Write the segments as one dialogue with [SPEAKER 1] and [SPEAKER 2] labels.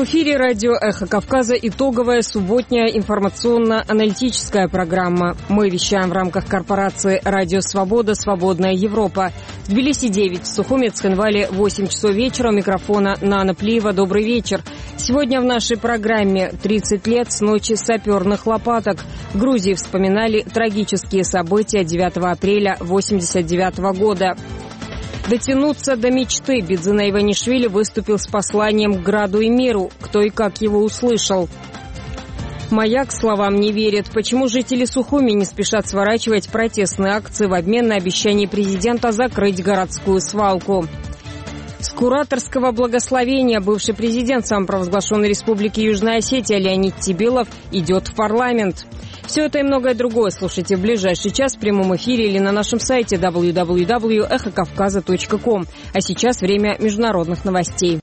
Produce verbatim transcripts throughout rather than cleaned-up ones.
[SPEAKER 1] В эфире радио «Эхо Кавказа» итоговая субботняя информационно-аналитическая программа. Мы вещаем в рамках корпорации «Радио Свобода. Свободная Европа». В Тбилиси девять, в Сухуми, Цхинвале восемь часов вечера. У микрофона Нана Плиева. Добрый вечер. Сегодня в нашей программе тридцать лет с ночи саперных лопаток. В Грузии вспоминали трагические события девятого апреля восемьдесят девятого года. Дотянуться до мечты. Бидзина Иванишвили выступил с посланием к граду и миру. Кто и как его услышал? Маяк словам не верит. Почему жители Сухуми не спешат сворачивать протестные акции в обмен на обещание президента закрыть городскую свалку? С кураторского благословения бывший президент самопровозглашенной республики Южная Осетия Леонид Тебилов идет в парламент. Все это и многое другое слушайте в ближайший час в прямом эфире или на нашем сайте дабл ю дабл ю дабл ю точка эхо кавказа точка ком. А сейчас время международных новостей.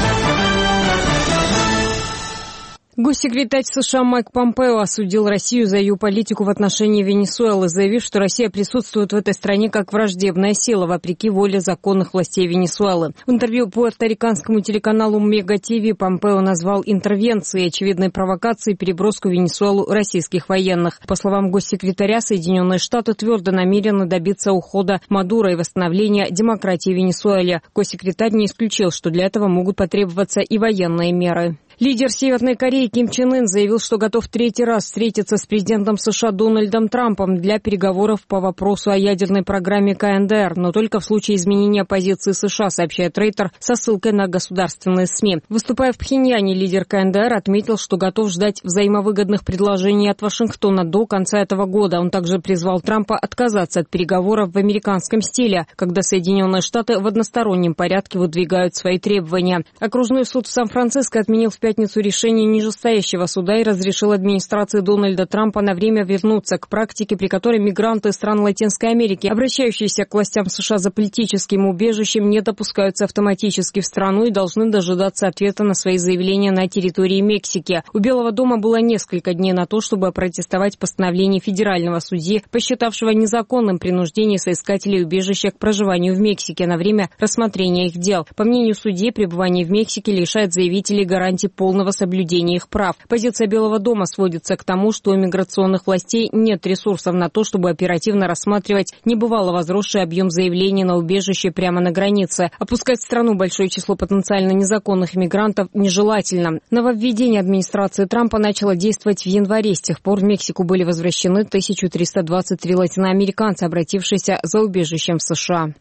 [SPEAKER 1] Госсекретарь США Майк Помпео осудил Россию за ее политику в отношении Венесуэлы, заявив, что Россия присутствует в этой стране как враждебная сила, вопреки воле законных властей Венесуэлы. В интервью пуэрториканскому телеканалу Мега ТВ Помпео назвал интервенцией очевидной провокацией переброску в Венесуэлу российских военных. По словам госсекретаря, Соединенные Штаты твердо намерены добиться ухода Мадуро и восстановления демократии в Венесуэле. Госсекретарь не исключил, что для этого могут потребоваться и военные меры. Лидер Северной Кореи Ким Чен Ын заявил, что готов третий раз встретиться с президентом США Дональдом Трампом для переговоров по вопросу о ядерной программе ка эн дэ эр, но только в случае изменения позиции США, сообщает Рейтер со ссылкой на государственные СМИ. Выступая в Пхеньяне, лидер ка эн дэ эр отметил, что готов ждать взаимовыгодных предложений от Вашингтона до конца этого года. Он также призвал Трампа отказаться от переговоров в американском стиле, когда Соединенные Штаты в одностороннем порядке выдвигают свои требования. Окружной суд в Сан-Франциско отменил в пятницу решение нижестоящего суда и разрешил администрации Дональда Трампа на время вернуться к практике, при которой мигранты из стран Латинской Америки, обращающиеся к властям США за политическим убежищем, не допускаются автоматически в страну и должны дожидаться ответа на свои заявления на территории Мексики. У Белого дома было несколько дней на то, чтобы опротестовать постановление федерального судьи, посчитавшего незаконным принуждение соискателей убежища к проживанию в Мексике на время рассмотрения их дел. По мнению судьи, пребывание в Мексике лишает заявителей гарантий полного соблюдения их прав. Позиция Белого дома сводится к тому, что у миграционных властей нет ресурсов на то, чтобы оперативно рассматривать небывало возросший объем заявлений на убежище прямо на границе. Опускать в страну большое число потенциально незаконных мигрантов нежелательно. Нововведение администрации Трампа начало действовать в январе. С тех пор в Мексику были возвращены тысяча триста двадцать три латиноамериканца, обратившиеся за убежищем в США.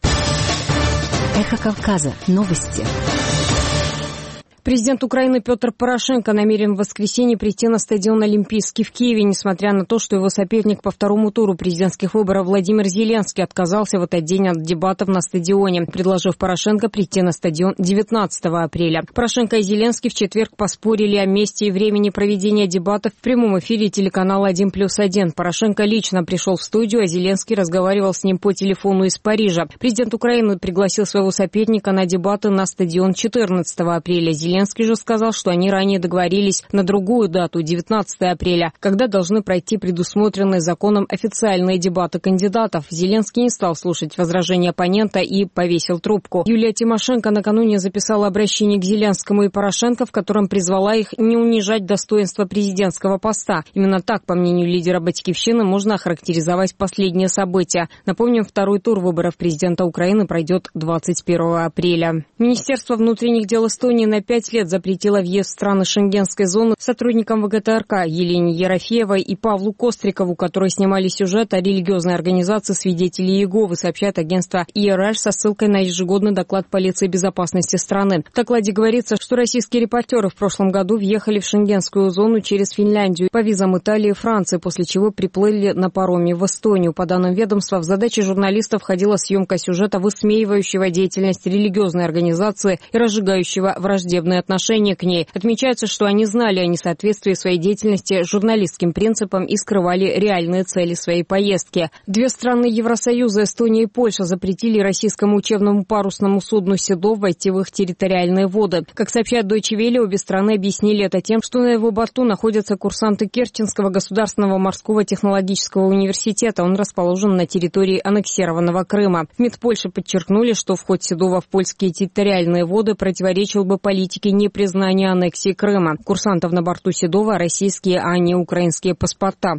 [SPEAKER 2] Эхо Кавказа. Новости.
[SPEAKER 1] Президент Украины Петр Порошенко намерен в воскресенье прийти на стадион Олимпийский в Киеве, несмотря на то, что его соперник по второму туру президентских выборов Владимир Зеленский отказался в этот день от дебатов на стадионе, предложив Порошенко прийти на стадион девятнадцатого апреля. Порошенко и Зеленский в четверг поспорили о месте и времени проведения дебатов в прямом эфире телеканала один плюс один. Порошенко лично пришел в студию, а Зеленский разговаривал с ним по телефону из Парижа. Президент Украины пригласил своего соперника на дебаты на стадион четырнадцатого апреля. Зеленский же сказал, что они ранее договорились на другую дату, девятнадцатого апреля, когда должны пройти предусмотренные законом официальные дебаты кандидатов. Зеленский не стал слушать возражения оппонента и повесил трубку. Юлия Тимошенко накануне записала обращение к Зеленскому и Порошенко, в котором призвала их не унижать достоинство президентского поста. Именно так, по мнению лидера Батькивщины, можно охарактеризовать последние события. Напомним, второй тур выборов президента Украины пройдет двадцать первого апреля. Министерство внутренних дел Эстонии на пять лет запретила въезд в страны Шенгенской зоны сотрудникам вэ гэ тэ эр ка Елене Ерофеевой и Павлу Кострикову, которые снимали сюжет о религиозной организации «Свидетели Иеговы», сообщает агентство и эр эш со ссылкой на ежегодный доклад полиции безопасности страны. В докладе говорится, что российские репортеры в прошлом году въехали в шенгенскую зону через Финляндию по визам Италии и Франции, после чего приплыли на пароме в Эстонию. По данным ведомства, в задачи журналистов входила съемка сюжета, высмеивающего деятельность религиозной организации и разжигающего враждебные отношения к ней. Отмечается, что они знали о несоответствии своей деятельности журналистским принципам и скрывали реальные цели своей поездки. Две страны Евросоюза, Эстония и Польша, запретили российскому учебному парусному судну «Седов» войти в их территориальные воды. Как сообщает Deutsche Welle, обе страны объяснили это тем, что на его борту находятся курсанты Керченского государственного морского технологического университета. Он расположен на территории аннексированного Крыма. В МИД Польши подчеркнули, что вход «Седова» в польские территориальные воды противоречил бы политике политики непризнания аннексии Крыма. Курсантов на борту Седова российские, а не украинские паспорта.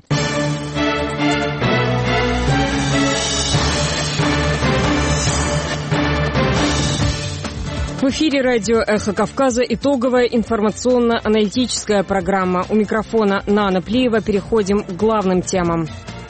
[SPEAKER 1] В эфире радио «Эхо Кавказа» итоговая информационно-аналитическая программа. У микрофона Нана Плиева. Переходим к главным темам.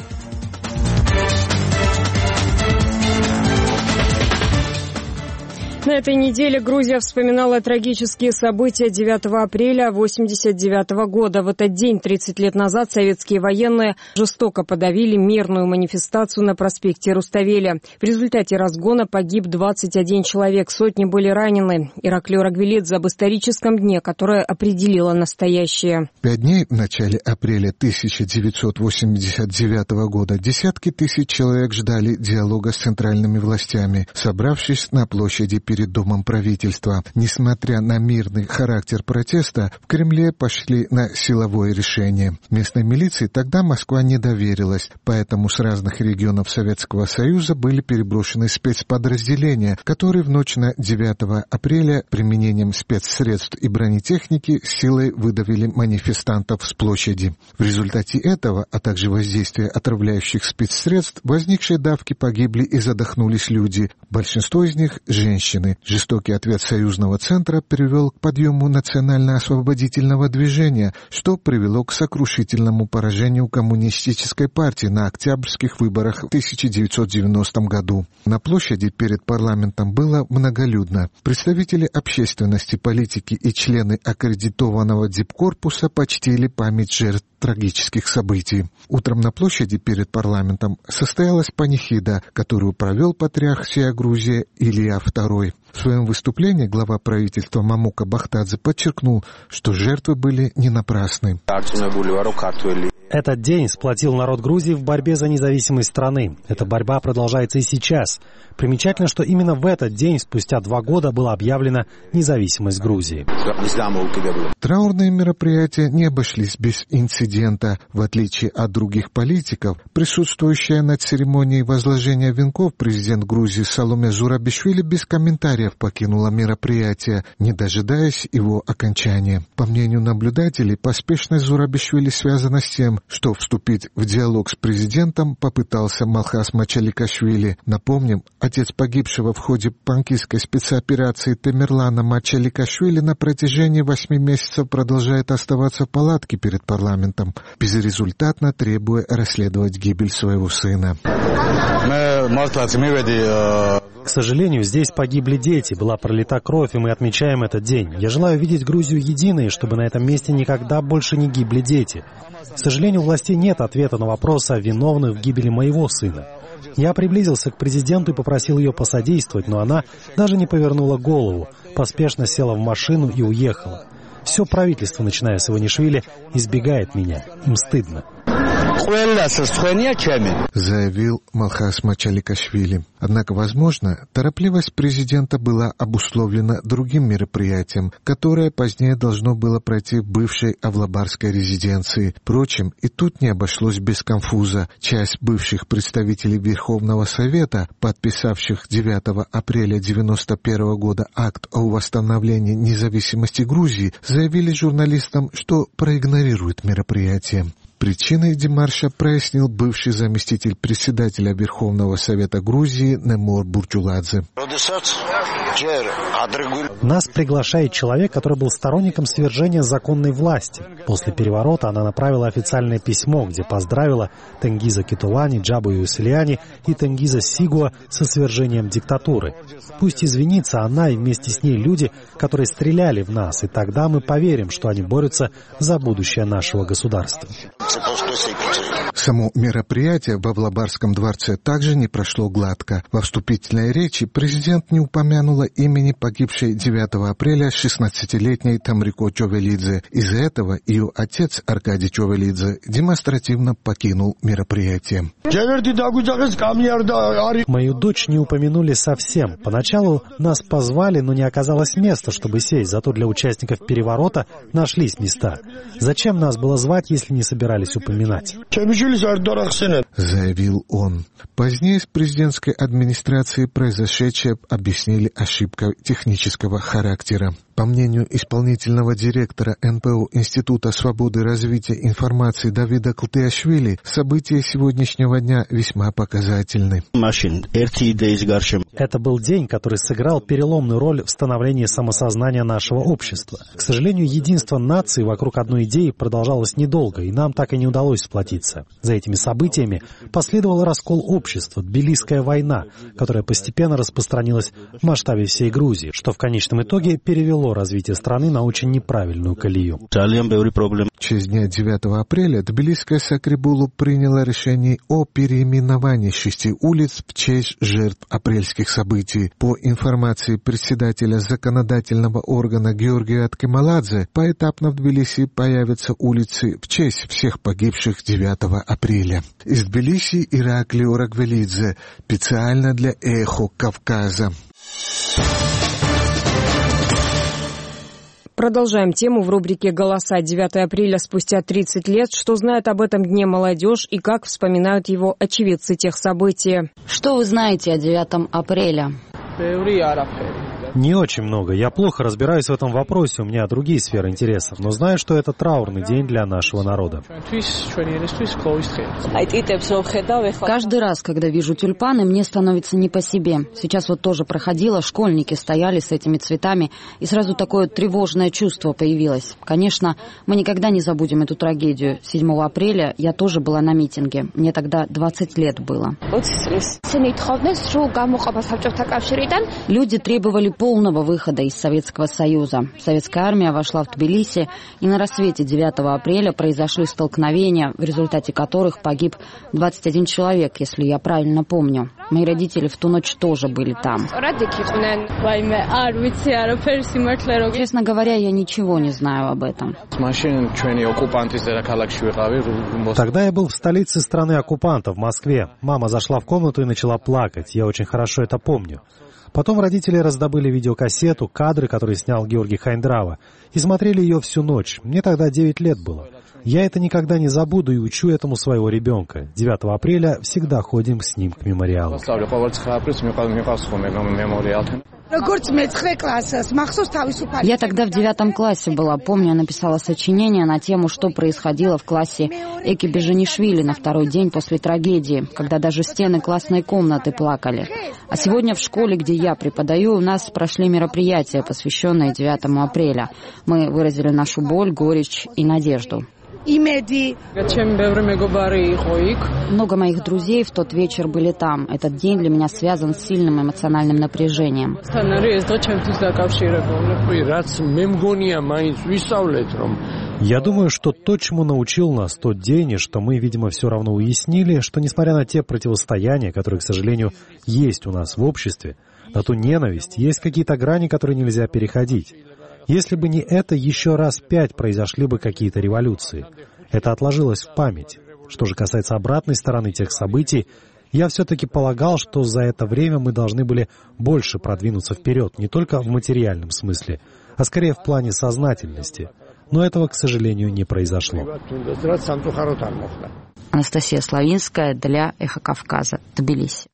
[SPEAKER 1] На этой неделе Грузия вспоминала трагические события девятого апреля восемьдесят девятого года. В этот день, тридцать лет назад, советские военные жестоко подавили мирную манифестацию на проспекте Руставели. В результате разгона погиб двадцать один человек, сотни были ранены. Ираклий Рагвелидзе об историческом дне, которое определило настоящее.
[SPEAKER 3] Пять дней в начале апреля тысяча девятьсот восемьдесят девятого года десятки тысяч человек ждали диалога с центральными властями, собравшись на площади перед Домом правительства. Несмотря на мирный характер протеста, в Кремле пошли на силовое решение. Местной милиции тогда Москва не доверилась, поэтому с разных регионов Советского Союза были переброшены спецподразделения, которые в ночь на девятого апреля применением спецсредств и бронетехники силой выдавили манифестантов с площади. В результате этого, а также воздействия отравляющих спецсредств, в возникшей давке погибли и задохнулись люди, большинство из них – женщины. Жестокий ответ союзного центра привел к подъему национально-освободительного движения, что привело к сокрушительному поражению коммунистической партии на октябрьских выборах в тысяча девятьсот девяностом году. На площади перед парламентом было многолюдно. Представители общественности, политики и члены аккредитованного дипкорпуса почтили память жертв трагических событий. Утром на площади перед парламентом состоялась панихида, которую провел патриарх всея Грузии Илья второй. В своем выступлении глава правительства Мамука Бахтадзе подчеркнул, что жертвы были не напрасны.
[SPEAKER 4] Этот день сплотил народ Грузии в борьбе за независимость страны. Эта борьба продолжается и сейчас. Примечательно, что именно в этот день, спустя два года, была объявлена независимость Грузии.
[SPEAKER 3] Траурные мероприятия не обошлись без инцидента. В отличие от других политиков, присутствующая на церемонии возложения венков президент Грузии Саломе Зурабишвили без комментариев покинула мероприятие, не дожидаясь его окончания. По мнению наблюдателей, поспешность Зурабишвили связана с тем, что вступить в диалог с президентом попытался Малхас Мачаликашвили. Напомним, отец погибшего в ходе панкистской спецоперации Темирлана Мачаликашвили на протяжении восьми месяцев продолжает оставаться в палатке перед парламентом, безрезультатно требуя расследовать гибель своего сына.
[SPEAKER 4] К сожалению, здесь погибли дети, была пролита кровь, и мы отмечаем этот день. Я желаю видеть Грузию единой, чтобы на этом месте никогда больше не гибли дети. К сожалению, у властей нет ответа на вопрос о виновных в гибели моего сына. Я приблизился к президенту и попросил ее посодействовать, но она даже не повернула голову, поспешно села в машину и уехала. Все правительство, начиная с Иванишвили, избегает меня. Им стыдно.
[SPEAKER 3] Заявил Малхас Мачаликашвили. Однако, возможно, торопливость президента была обусловлена другим мероприятием, которое позднее должно было пройти в бывшей Авлабарской резиденции. Впрочем, и тут не обошлось без конфуза. Часть бывших представителей Верховного Совета, подписавших девятого апреля девяносто первого года акт о восстановлении независимости Грузии, заявили журналистам, что проигнорируют мероприятие. Причиной демарша прояснил бывший заместитель председателя Верховного Совета Грузии Немор Бурчуладзе.
[SPEAKER 4] Нас приглашает человек, который был сторонником свержения законной власти. После переворота она направила официальное письмо, где поздравила Тенгиза Кетулани, Джабу Юселиани и Тенгиза Сигуа со свержением диктатуры. Пусть извинится она и вместе с ней люди, которые стреляли в нас, и тогда мы поверим, что они борются за будущее нашего государства.
[SPEAKER 3] Само мероприятие в Авлабарском дворце также не прошло гладко. Во вступительной речи президент не упомянула имени погибшей девятого апреля шестнадцатилетней Тамрико Човелидзе. Из-за этого ее отец Аркадий Човелидзе демонстративно покинул мероприятие.
[SPEAKER 4] Мою дочь не упомянули совсем. Поначалу нас позвали, но не оказалось места, чтобы сесть. Зато для участников переворота нашлись места. Зачем нас было звать, если не собирались упоминать?
[SPEAKER 3] Заявил он. Позднее с президентской администрации произошедшее объяснили ошибкой технического характера. По мнению исполнительного директора эн пэ о Института свободы развития информации Давида Клтиашвили, события сегодняшнего дня весьма показательны.
[SPEAKER 4] Это был день, который сыграл переломную роль в становлении самосознания нашего общества. К сожалению, единство нации вокруг одной идеи продолжалось недолго, и нам так и не удалось сплотиться. За этими событиями последовал раскол общества, Тбилисская война, которая постепенно распространилась в масштабе всей Грузии, что в конечном итоге перевело развитие страны на очень неправильную колею.
[SPEAKER 3] В честь дня девятого апреля Тбилисская Сакрибулу приняла решение о переименовании шести улиц в честь жертв апрельских событий. По информации председателя законодательного органа Георгия Аткемаладзе, поэтапно в Тбилиси появятся улицы в честь всех погибших девятого апреля. Из Тбилиси Ираклий Ораквелидзе, специально для «Эхо Кавказа».
[SPEAKER 1] Продолжаем тему в рубрике «Голоса». девятого апреля спустя тридцать лет. Что знает об этом дне молодежь и как вспоминают его очевидцы тех событий?
[SPEAKER 5] Что вы знаете о девятом апреля?
[SPEAKER 4] Не очень много. Я плохо разбираюсь в этом вопросе, у меня другие сферы интересов, но знаю, что это траурный день для нашего народа.
[SPEAKER 5] Каждый раз, когда вижу тюльпаны, мне становится не по себе. Сейчас вот тоже проходила, школьники стояли с этими цветами, и сразу такое тревожное чувство появилось. Конечно, мы никогда не забудем эту трагедию. седьмого апреля я тоже была на митинге. Мне тогда двадцать лет было. Люди требовали полного выхода из Советского Союза. Советская армия вошла в Тбилиси, и на рассвете девятого апреля произошли столкновения, в результате которых погиб двадцать один человек, если я правильно помню. Мои родители в ту ночь тоже были там. Честно говоря, я ничего не знаю об этом.
[SPEAKER 4] Тогда я был в столице страны оккупанта, в Москве. Мама зашла в комнату и начала плакать. Я очень хорошо это помню. Потом родители раздобыли видеокассету, кадры, которые снял Георгий Хайндрава, и смотрели ее всю ночь. Мне тогда девять лет было. Я это никогда не забуду и учу этому своего ребенка. девятого апреля всегда ходим с ним к мемориалу.
[SPEAKER 5] Я тогда в девятом классе была. Помню, я написала сочинение на тему, что происходило в классе Эки Бежанишвили на второй день после трагедии, когда даже стены классной комнаты плакали. А сегодня в школе, где я преподаю, у нас прошли мероприятия, посвященные девятому апреля. Мы выразили нашу боль, горечь и надежду. Много моих друзей в тот вечер были там. Этот день для меня связан с сильным эмоциональным напряжением.
[SPEAKER 4] Я думаю, что то, чему научил нас тот день, и что мы, видимо, все равно уяснили, что несмотря на те противостояния, которые, к сожалению, есть у нас в обществе, на ту ненависть, есть какие-то грани, которые нельзя переходить. Если бы не это, еще раз пять произошли бы какие-то революции. Это отложилось в память. Что же касается обратной стороны тех событий, я все-таки полагал, что за это время мы должны были больше продвинуться вперед, не только в материальном смысле, а скорее в плане сознательности. Но этого, к сожалению, не произошло.
[SPEAKER 5] Анастасия Славинская для «Эхо Кавказа», Тбилиси.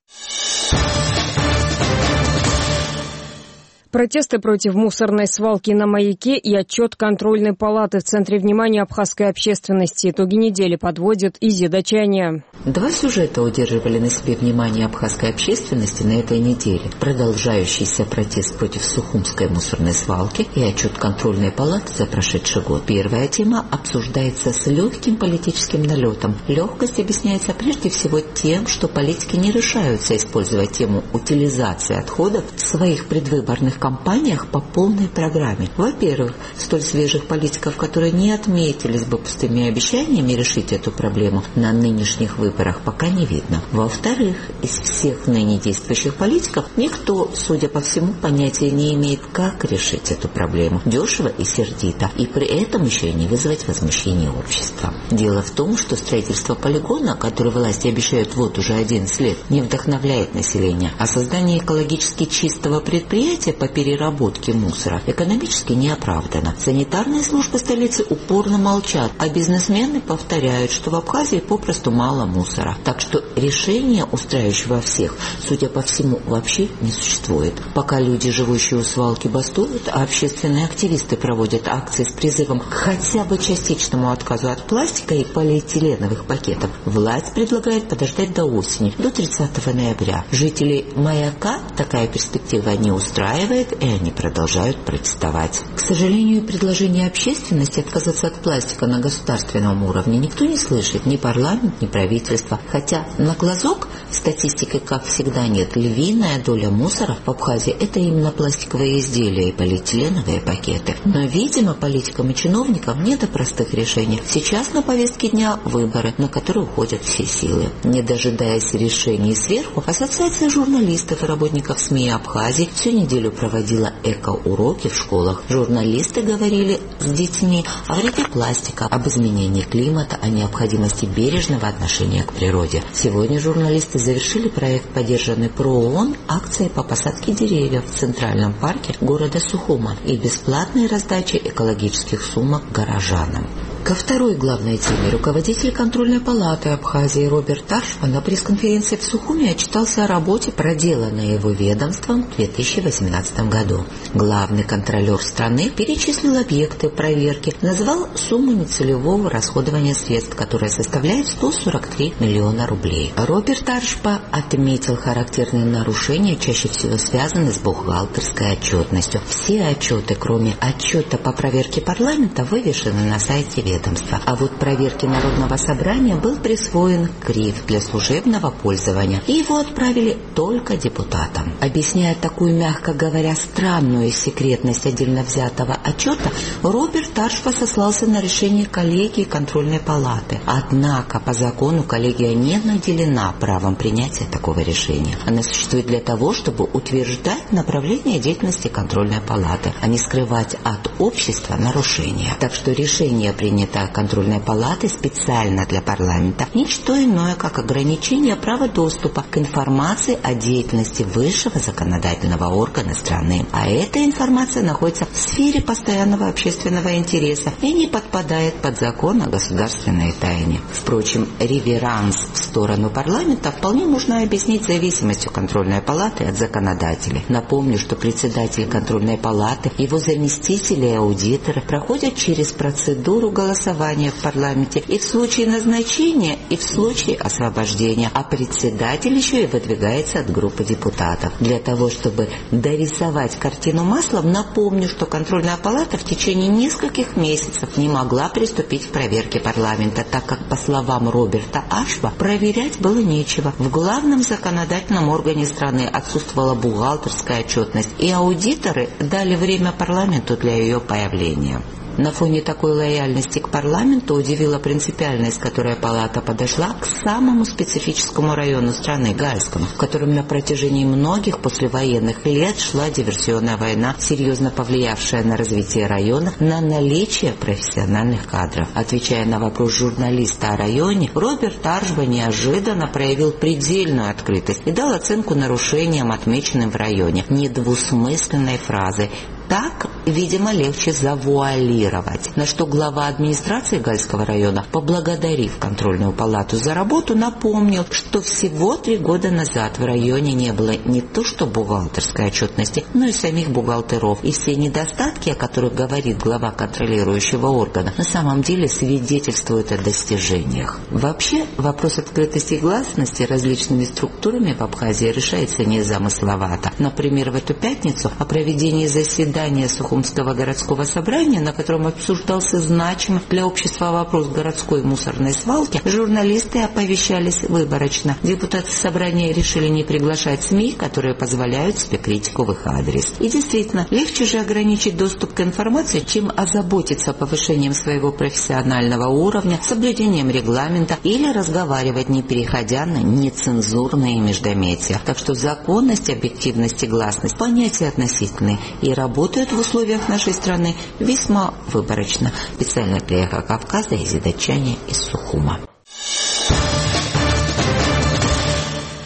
[SPEAKER 1] Протесты против мусорной свалки на Маяке и отчет контрольной палаты в центре внимания абхазской общественности. Итоги недели подводит Изида Чаня.
[SPEAKER 6] Два сюжета удерживали на себе внимание абхазской общественности на этой неделе. Продолжающийся протест против Сухумской мусорной свалки и отчет контрольной палаты за прошедший год. Первая тема обсуждается с легким политическим налетом. Легкость объясняется прежде всего тем, что политики не решаются использовать тему утилизации отходов в своих предвыборных кампаниях по полной программе. Во-первых, столь свежих политиков, которые не отметились бы пустыми обещаниями решить эту проблему на нынешних выборах, пока не видно. Во-вторых, из всех ныне действующих политиков никто, судя по всему, понятия не имеет, как решить эту проблему дешево и сердито, и при этом еще и не вызвать возмущение общества. Дело в том, что строительство полигона, который власти обещают вот уже одиннадцать лет, не вдохновляет население, а создание экологически чистого предприятия по переработке мусора экономически не оправдано. Санитарные службы столицы упорно молчат, а бизнесмены повторяют, что в Абхазии попросту мало мусора. Так что решения, устраивающего всех, судя по всему, вообще не существует. Пока люди, живущие у свалки, бастуют, а общественные активисты проводят акции с призывом к хотя бы частичному отказу от пластика и полиэтиленовых пакетов, власть предлагает подождать до осени, до тридцатого ноября. Жителей Маяка такая перспектива не устраивает, и они продолжают протестовать. К сожалению, предложение общественности отказаться от пластика на государственном уровне никто не слышит, ни парламент, ни правительство. Хотя на глазок статистики, как всегда, нет. Львиная доля мусора в Абхазии – это именно пластиковые изделия и полиэтиленовые пакеты. Но, видимо, политикам и чиновникам не до простых решений. Сейчас на повестке дня выборы, на которые уходят все силы. Не дожидаясь решений сверху, Ассоциация журналистов и работников СМИ Абхазии всю неделю проводила эко-уроки в школах. Журналисты говорили с детьми о вреде пластика, об изменении климата, о необходимости бережного отношения к природе. Сегодня журналисты завершили проект, поддержанный ПРООН, акцией по посадке деревьев в Центральном парке города Сухума и бесплатной раздаче экологических сумок горожанам. Ко второй главной теме руководитель контрольной палаты Абхазии Роберт Таршба на пресс-конференции в Сухуме отчитался о работе, проделанной его ведомством в две тысячи восемнадцатом году. Главный контролер страны перечислил объекты проверки, назвал сумму нецелевого расходования средств, которая составляет сто сорок три миллиона рублей. Роберт Таршба отметил характерные нарушения, чаще всего связанные с бухгалтерской отчетностью. Все отчеты, кроме отчета по проверке парламента, вывешены на сайте ведомства. А вот проверке Народного собрания был присвоен гриф для служебного пользования, и его отправили только депутатам. Объясняя такую, мягко говоря, странную секретность отдельно взятого отчета, Роберт Таршба сослался на решение коллегии контрольной палаты. Однако по закону коллегия не наделена правом принятия такого решения. Она существует для того, чтобы утверждать направление деятельности контрольной палаты, а не скрывать от общества нарушения. Так что решение, принятое контрольной палатой специально для парламента, ничто иное, как ограничение права доступа к информации о деятельности высшего законодательного органа страны. А эта информация находится в сфере постоянного общественного интереса и не подпадает под закон о государственной тайне. Впрочем, реверанс в сторону парламента вполне можно объяснить зависимостью контрольной палаты от законодателей. Напомню, что председатель контрольной палаты, его заместители и аудиторы проходят через процедуру голосования в парламенте и в случае назначения, и в случае освобождения, а председатель еще и выдвигается от группы депутатов. Для того, чтобы дорисовать картину маслом, напомню, что контрольная палата в течение нескольких месяцев не могла приступить к проверке парламента, так как, по словам Роберта Таршба, проверять было нечего. В главном законодательном органе страны отсутствовала бухгалтерская отчетность, и аудиторы дали время парламенту для ее появления. На фоне такой лояльности к парламенту удивила принципиальность, с которой палата подошла к самому специфическому району страны, Гальскому, в котором на протяжении многих послевоенных лет шла диверсионная война, серьезно повлиявшая на развитие района, на наличие профессиональных кадров. Отвечая на вопрос журналиста о районе, Роберт Таршба неожиданно проявил предельную открытость и дал оценку нарушениям, отмеченным в районе, недвусмысленной фразой. Так, видимо, легче завуалировать. На что глава администрации Гальского района, поблагодарив контрольную палату за работу, напомнил, что всего три года назад в районе не было не то что бухгалтерской отчетности, но и самих бухгалтеров. И все недостатки, о которых говорит глава контролирующего органа, на самом деле свидетельствуют о достижениях. Вообще, вопрос открытости и гласности различными структурами в Абхазии решается незамысловато. Например, в эту пятницу о проведении заседания Сухумского городского собрания, на котором обсуждался значимый для общества вопрос городской мусорной свалки, журналисты оповещались выборочно. Депутаты собрания решили не приглашать СМИ, которые позволяют себе критику в их адрес. И действительно, легче же ограничить доступ к информации, чем озаботиться повышением своего профессионального уровня, соблюдением регламента или разговаривать, не переходя на нецензурные междометия. Так что законность, объективность и гласность – понятия относительные и работают в условиях нашей страны весьма выборочно. Специально для «Эхо Кавказа» Изида Датчане из Сухума.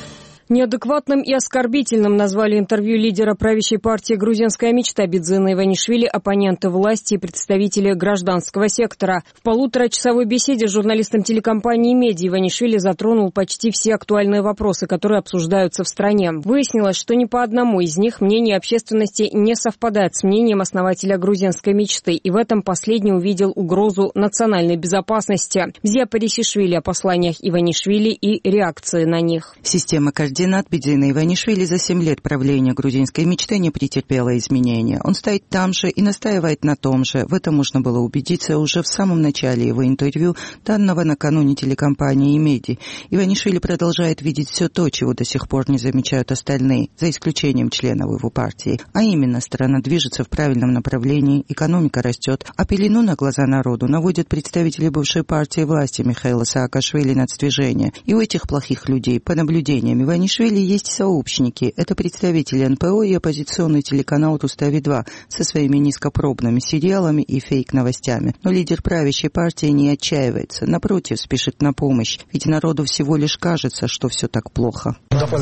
[SPEAKER 1] Неадекватным и оскорбительным назвали интервью лидера правящей партии «Грузинская мечта» Бидзина Иванишвили оппоненты власти и представители гражданского сектора. В полуторачасовой беседе с журналистом телекомпании «Медиа» Иванишвили затронул почти все актуальные вопросы, которые обсуждаются в стране. Выяснилось, что ни по одному из них мнение общественности не совпадает с мнением основателя «Грузинской мечты», и в этом последний увидел угрозу национальной безопасности. Бзия Парисишвили о посланиях Иванишвили и реакции на них.
[SPEAKER 7] Система координат Бидзина Иванишвили за семь лет правления грузинской мечты не претерпела изменения. Он стоит там же и настаивает на том же. В этом можно было убедиться уже в самом начале его интервью, данного накануне телекомпании «Медиа». Иванишвили продолжает видеть все то, чего до сих пор не замечают остальные, за исключением членов его партии. А именно, страна движется в правильном направлении, экономика растет, а пелену на глаза народу наводят представители бывшей партии власти Михаила Саакашвили «Нацдвижение». И у этих плохих людей, по наблюдениям Иванишвили, есть сообщники. Это представители эн пэ о и оппозиционный телеканал «Рустави два» со своими низкопробными сериалами и фейк-новостями. Но лидер правящей партии не отчаивается. Напротив, спешит на помощь. Ведь народу всего лишь кажется, что все так плохо.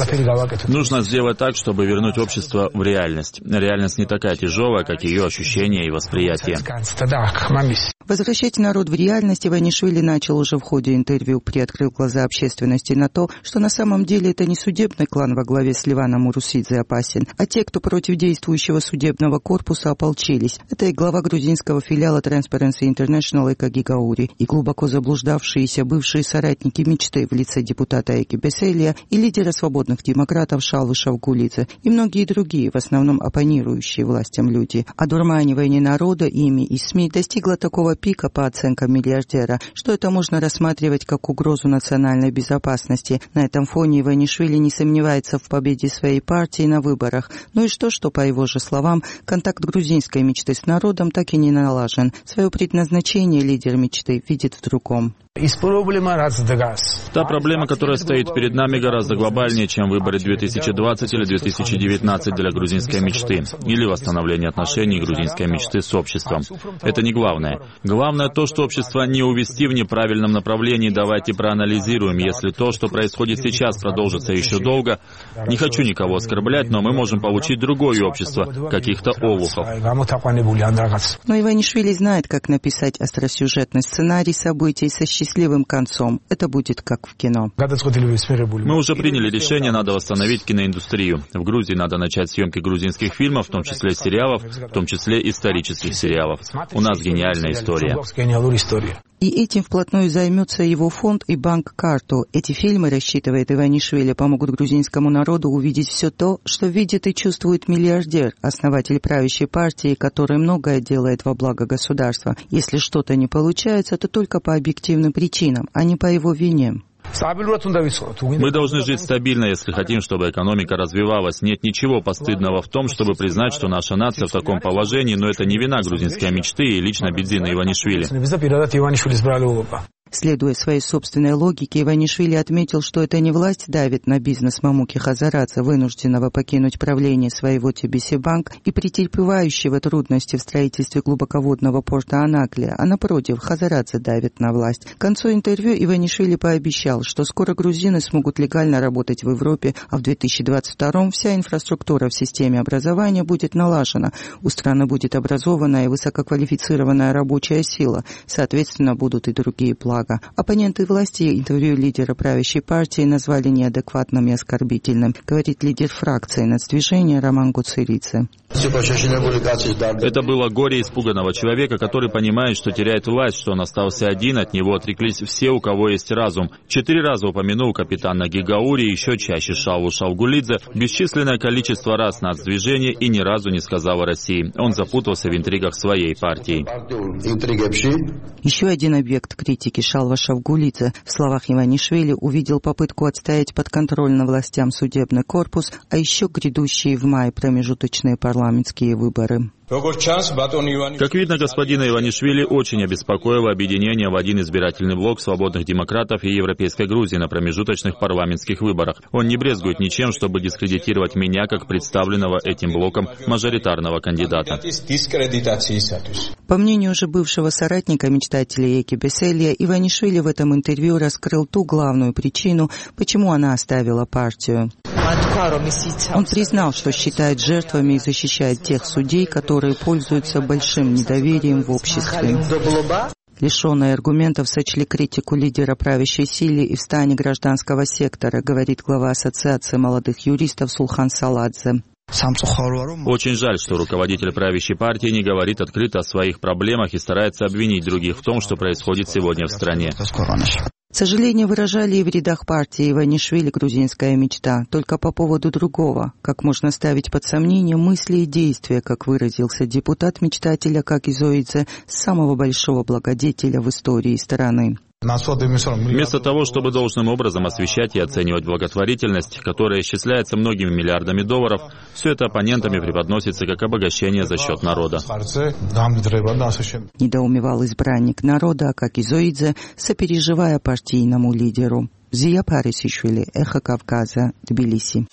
[SPEAKER 8] Нужно сделать так, чтобы вернуть общество в реальность. Реальность не такая тяжелая, как ее ощущения и восприятие.
[SPEAKER 7] Возвращать народ в реальность Иванишвили начал уже в ходе интервью, приоткрыл глаза общественности на то, что на самом деле это не судебный клан во главе с Ливаном Урусидзе опасен, а те, кто против действующего судебного корпуса ополчились. Это и глава грузинского филиала Transparency International Эка Гигаури, и глубоко заблуждавшиеся бывшие соратники мечты в лице депутата Эки Беселия и лидера свободных демократов Шалвы Шавгулидзе, и многие другие, в основном оппонирующие властям люди. Одурманивание народа ими и СМИ достигло такого пика по оценкам миллиардера, что это можно рассматривать как угрозу национальной безопасности. На этом фоне Иванишвили не сомневается в победе своей партии на выборах. Ну и что, что, по его же словам, контакт грузинской мечты с народом так и не налажен. Свое предназначение лидер мечты видит в другом.
[SPEAKER 8] Та проблема, которая стоит перед нами, гораздо глобальнее, чем выборы две тысячи двадцать или две тысячи девятнадцать для грузинской мечты, или восстановление отношений грузинской мечты с обществом. Это не главное. Главное то, что общество не увести в неправильном направлении. Давайте проанализируем. Если то, что происходит сейчас, продолжится еще долго, не хочу никого оскорблять, но мы можем получить другое общество, каких-то олухов.
[SPEAKER 7] Но Иванишвили знает, как написать остросюжетный сценарий событий со счастливым концом. Это будет как в кино.
[SPEAKER 8] Мы уже приняли решение, надо восстановить киноиндустрию. В Грузии надо начать съемки грузинских фильмов, в том числе сериалов, в том числе исторических сериалов. У нас гениальная история.
[SPEAKER 7] И этим вплотную займется его фонд и банк «Карту». Эти фильмы, рассчитывает Иванишвили, помогут грузинскому народу увидеть все то, что видит и чувствует миллиардер, основатель правящей партии, который многое делает во благо государства. Если что-то не получается, то только по объективным причинам, а не по его вине.
[SPEAKER 8] Мы должны жить стабильно, если хотим, чтобы экономика развивалась. Нет ничего постыдного в том, чтобы признать, что наша нация в таком положении, но это не вина грузинской мечты и лично Бидзина Иванишвили.
[SPEAKER 7] Следуя своей собственной логике, Иванишвили отметил, что это не власть давит на бизнес Мамуки Хазарадзе, вынужденного покинуть правление своего Ти Би Си Банк и претерпевающего трудности в строительстве глубоководного порта Анаклия, а напротив, Хазарадзе давит на власть. К концу интервью Иванишвили пообещал, что скоро грузины смогут легально работать в Европе, а в две тысячи двадцать втором вся инфраструктура в системе образования будет налажена, у страны будет образованная и высококвалифицированная рабочая сила, соответственно, будут и другие блага. Оппоненты власти интервью лидера правящей партии назвали неадекватным и оскорбительным, говорит лидер фракции Нацдвижения Роман Гуцеридзе.
[SPEAKER 8] Это было горе испуганного человека, который понимает, что теряет власть, что он остался один, от него отреклись все, у кого есть разум. Четыре раза упомянул капитана Гигаури, еще чаще Шалву Шавгулидзе, бесчисленное количество раз Нацдвижение и ни разу не сказал о России. Он запутался в интригах своей партии.
[SPEAKER 7] Еще один объект критики Шалва Шавгулидзе в словах Иванишвили увидел попытку отстоять подконтрольно властям судебный корпус, а еще грядущие в мае промежуточные парламентские выборы.
[SPEAKER 8] Как видно, господина Иванишвили очень обеспокоило объединение в один избирательный блок свободных демократов и Европейской Грузии на промежуточных парламентских выборах. Он не брезгует ничем, чтобы дискредитировать меня как представленного этим блоком мажоритарного кандидата.
[SPEAKER 7] По мнению уже бывшего соратника мечтателя Эки Беселия, Иванишвили в этом интервью раскрыл ту главную причину, почему она оставила партию. Он признал, что считает жертвами и защищает тех судей, которые пользуются большим недоверием в обществе. Лишенные аргументов сочли критику лидера правящей силы и в стане гражданского сектора, говорит глава Ассоциации молодых юристов Сулхан Саладзе.
[SPEAKER 8] Очень жаль, что руководитель правящей партии не говорит открыто о своих проблемах и старается обвинить других в том, что происходит сегодня в стране.
[SPEAKER 7] Сожаление выражали и в рядах партии Иванишвили «Грузинская мечта», только по поводу другого. Как можно ставить под сомнение мысли и действия, как выразился депутат-мечтатель Акаки Зоидзе, самого большого благодетеля в истории страны.
[SPEAKER 8] Вместо того, чтобы должным образом освещать и оценивать благотворительность, которая исчисляется многими миллиардами долларов, все это оппонентами преподносится как обогащение за счет народа.
[SPEAKER 7] Недоумевал избранник народа Акаки Зоидзе, сопереживая партийному лидеру. Зия Парисишвили, Эхо Кавказа, Тбилиси.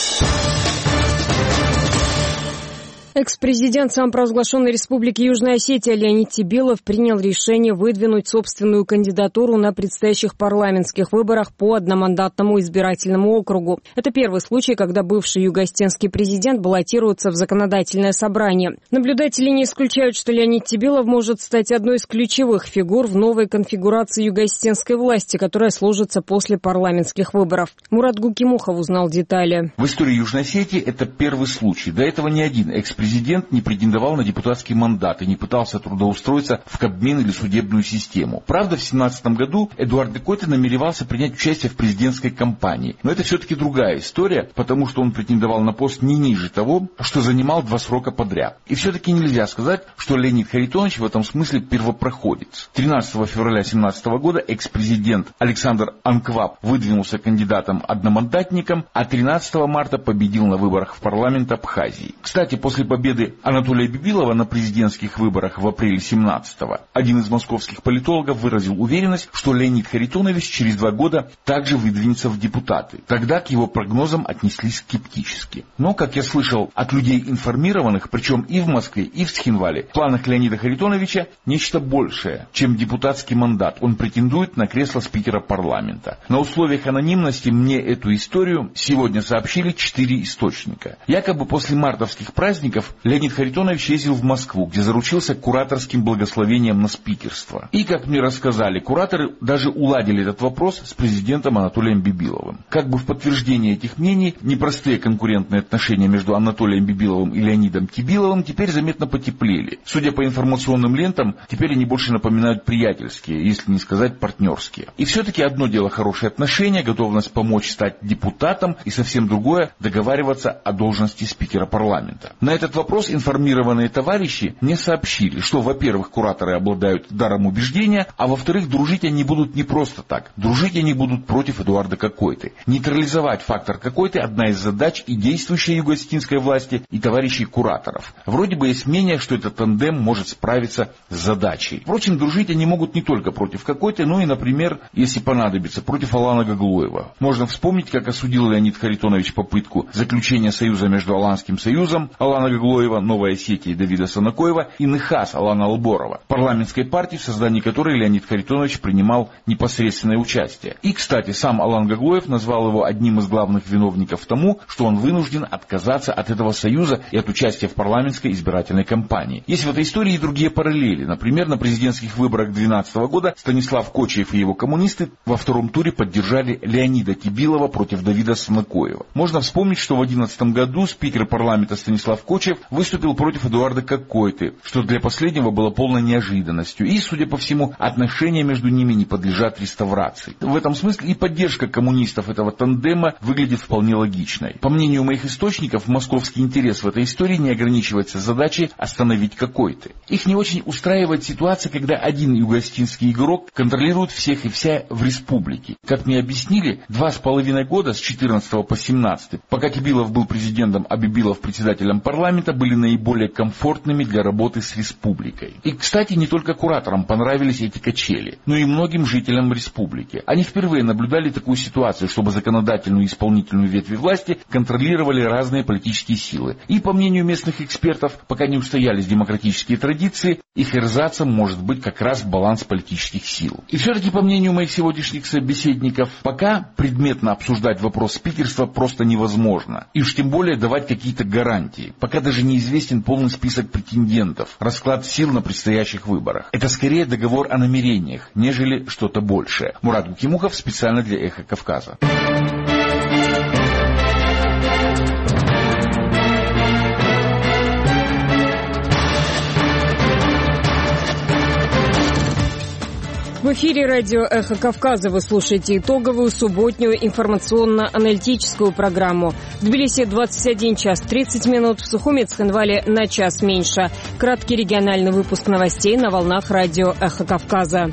[SPEAKER 1] Экс-президент самопровозглашенной Республики Южная Осетия Леонид Тебилов принял решение выдвинуть собственную кандидатуру на предстоящих парламентских выборах по одномандатному избирательному округу. Это первый случай, когда бывший югоостенский президент баллотируется в законодательное собрание. Наблюдатели не исключают, что Леонид Тебилов может стать одной из ключевых фигур в новой конфигурации югоостенской власти, которая сложится после парламентских выборов. Мурат Гукимухов узнал детали.
[SPEAKER 9] В истории Южной Осетии это первый случай. До этого ни один экс-президент Президент не претендовал на депутатский мандат и не пытался трудоустроиться в Кабмин или судебную систему. Правда, в две тысячи семнадцатом году Эдуард Декойте намеревался принять участие в президентской кампании. Но это все-таки другая история, потому что он претендовал на пост не ниже того, что занимал два срока подряд. И все-таки нельзя сказать, что Леонид Харитонович в этом смысле первопроходец. тринадцатого февраля две тысячи семнадцатого года экс-президент Александр Анкваб выдвинулся кандидатом-одномандатником, а тринадцатого марта победил на выборах в парламент Абхазии. Кстати, после победы победы Анатолия Бибилова на президентских выборах в апреле семнадцатого один из московских политологов выразил уверенность, что Леонид Харитонович через два года также выдвинется в депутаты. Тогда к его прогнозам отнеслись скептически. Но, как я слышал от людей информированных, причем и в Москве, и в Схинвале, в планах Леонида Харитоновича нечто большее, чем депутатский мандат. Он претендует на кресло спикера парламента. На условиях анонимности мне эту историю сегодня сообщили четыре источника. Якобы после мартовских праздников Леонид Харитонович ездил в Москву, где заручился кураторским благословением на спикерство. И, как мне рассказали, кураторы даже уладили этот вопрос с президентом Анатолием Бибиловым. Как бы в подтверждение этих мнений, непростые конкурентные отношения между Анатолием Бибиловым и Леонидом Тебиловым теперь заметно потеплели. Судя по информационным лентам, теперь они больше напоминают приятельские, если не сказать партнерские. И все-таки одно дело хорошие отношения, готовность помочь стать депутатом, и совсем другое договариваться о должности спикера парламента. На этот вопрос информированные товарищи мне сообщили, что, во-первых, кураторы обладают даром убеждения, а во-вторых, дружить они будут не просто так. Дружить они будут против Эдуарда Кокойты. Нейтрализовать фактор Кокойты – одна из задач и действующей югоостинской власти, и товарищей кураторов. Вроде бы есть мнение, что этот тандем может справиться с задачей. Впрочем, дружить они могут не только против Кокойты, но и, например, если понадобится, против Алана Гаглоева. Можно вспомнить, как осудил Леонид Харитонович попытку заключения союза между Аланским союзом Алана Гаглоева, Новой Осетии Давида Санакоева и Нехас Алана Алборова, парламентской партии, в создании которой Леонид Харитонович принимал непосредственное участие. И, кстати, сам Алан Гаглоев назвал его одним из главных виновников тому, что он вынужден отказаться от этого союза и от участия в парламентской избирательной кампании. Есть в этой истории и другие параллели. Например, на президентских выборах две тысячи двенадцатого года Станислав Кочиев и его коммунисты во втором туре поддержали Леонида Тебилова против Давида Санакоева. Можно вспомнить, что в две тысячи одиннадцатом году спикер парламента Станислав Кочиев выступил против Эдуарда Кокойты, что для последнего было полной неожиданностью. И, судя по всему, отношения между ними не подлежат реставрации. В этом смысле и поддержка коммунистов этого тандема выглядит вполне логичной. По мнению моих источников, московский интерес в этой истории не ограничивается задачей остановить Кокойты. Их не очень устраивает ситуация, когда один югоостинский игрок контролирует всех и вся в республике. Как мне объяснили, два с половиной года, с четырнадцатого по семнадцатый, пока Тебилов был президентом, а Бибилов председателем парламента, парламента были наиболее комфортными для работы с республикой. И, кстати, не только кураторам понравились эти качели, но и многим жителям республики. Они впервые наблюдали такую ситуацию, чтобы законодательную и исполнительную ветви власти контролировали разные политические силы. И, по мнению местных экспертов, пока не устоялись демократические традиции, их эрзацем может быть как раз баланс политических сил. И все-таки, по мнению моих сегодняшних собеседников, пока предметно обсуждать вопрос спикерства просто невозможно. И уж тем более давать какие-то гарантии. Пока даже неизвестен полный список претендентов, расклад сил на предстоящих выборах. Это скорее договор о намерениях, нежели что-то большее. Мурат Гукимухов специально для «Эхо Кавказа».
[SPEAKER 1] В эфире радио «Эхо Кавказа» вы слушаете итоговую субботнюю информационно-аналитическую программу. В Тбилиси двадцать один час тридцать минут, в Сухуми Цхинвале на час меньше. Краткий региональный выпуск новостей на волнах радио «Эхо Кавказа».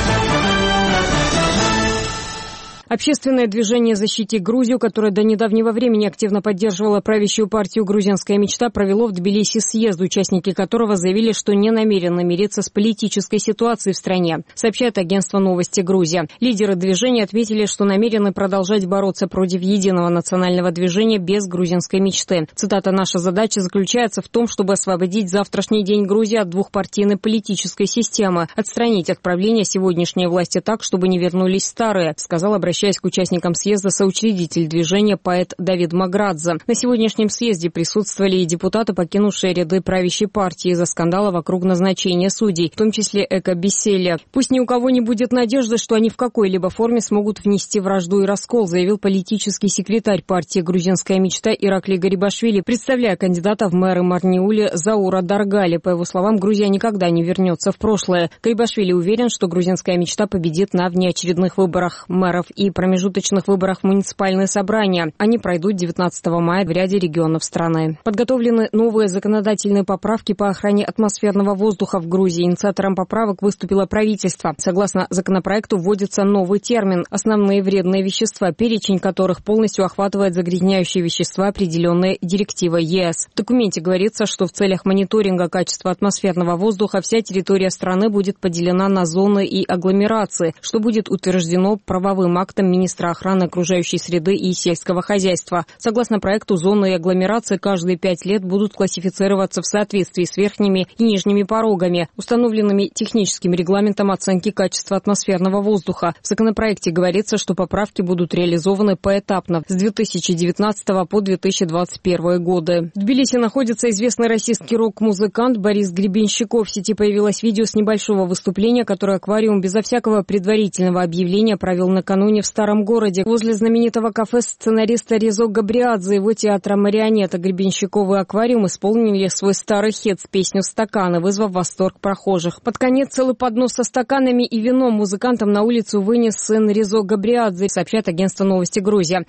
[SPEAKER 1] Общественное движение «Защити Грузию», которое до недавнего времени активно поддерживало правящую партию «Грузинская мечта», провело в Тбилиси съезд, участники которого заявили, что не намерены мириться с политической ситуацией в стране, сообщает агентство «Новости Грузия». Лидеры движения отметили, что намерены продолжать бороться против единого национального движения без грузинской мечты. Цитата: «Наша задача заключается в том, чтобы освободить завтрашний день Грузии от двухпартийной политической системы, отстранить от правления сегодняшние власти так, чтобы не вернулись старые», сказал, обращаясь к участникам съезда, соучредитель движения поэт Давид Маградзе. На сегодняшнем съезде присутствовали и депутаты, покинувшие ряды правящей партии из-за скандала вокруг назначения судей, в том числе Эко Беселия. «Пусть ни у кого не будет надежды, что они в какой-либо форме смогут внести вражду и раскол», заявил политический секретарь партии «Грузинская мечта» Иракли Гарибашвили, представляя кандидата в мэры Марниули Заура Даргали. По его словам, Грузия никогда не вернется в прошлое. Гарибашвили уверен, что «Грузинская мечта» победит на внеочередных выборах мэров и промежуточных выборах в муниципальные собрания. Они пройдут девятнадцатого мая в ряде регионов страны. Подготовлены новые законодательные поправки по охране атмосферного воздуха в Грузии. Инициатором поправок выступило правительство. Согласно законопроекту, вводится новый термин – основные вредные вещества, перечень которых полностью охватывает загрязняющие вещества, определенные директивой ЕС. В документе говорится, что в целях мониторинга качества атмосферного воздуха вся территория страны будет поделена на зоны и агломерации, что будет утверждено правовым актом министра охраны окружающей среды и сельского хозяйства. Согласно проекту, зоны и агломерации каждые пять лет будут классифицироваться в соответствии с верхними и нижними порогами, установленными техническим регламентом оценки качества атмосферного воздуха. В законопроекте говорится, что поправки будут реализованы поэтапно с две тысячи девятнадцатого по две тысячи двадцать первый годы. В Тбилиси находится известный российский рок-музыкант Борис Гребенщиков. В сети появилось видео с небольшого выступления, которое аквариум безо всякого предварительного объявления провел накануне в Старом городе. Возле знаменитого кафе сценариста Резо Габриадзе и его театра «Марионета» Гребенщиков и аквариум исполнили свой старый хит с песню «Стаканы», вызвав восторг прохожих. Под конец целый поднос со стаканами и вином музыкантам на улицу вынес сын Резо Габриадзе, сообщает агентство «Новости Грузия».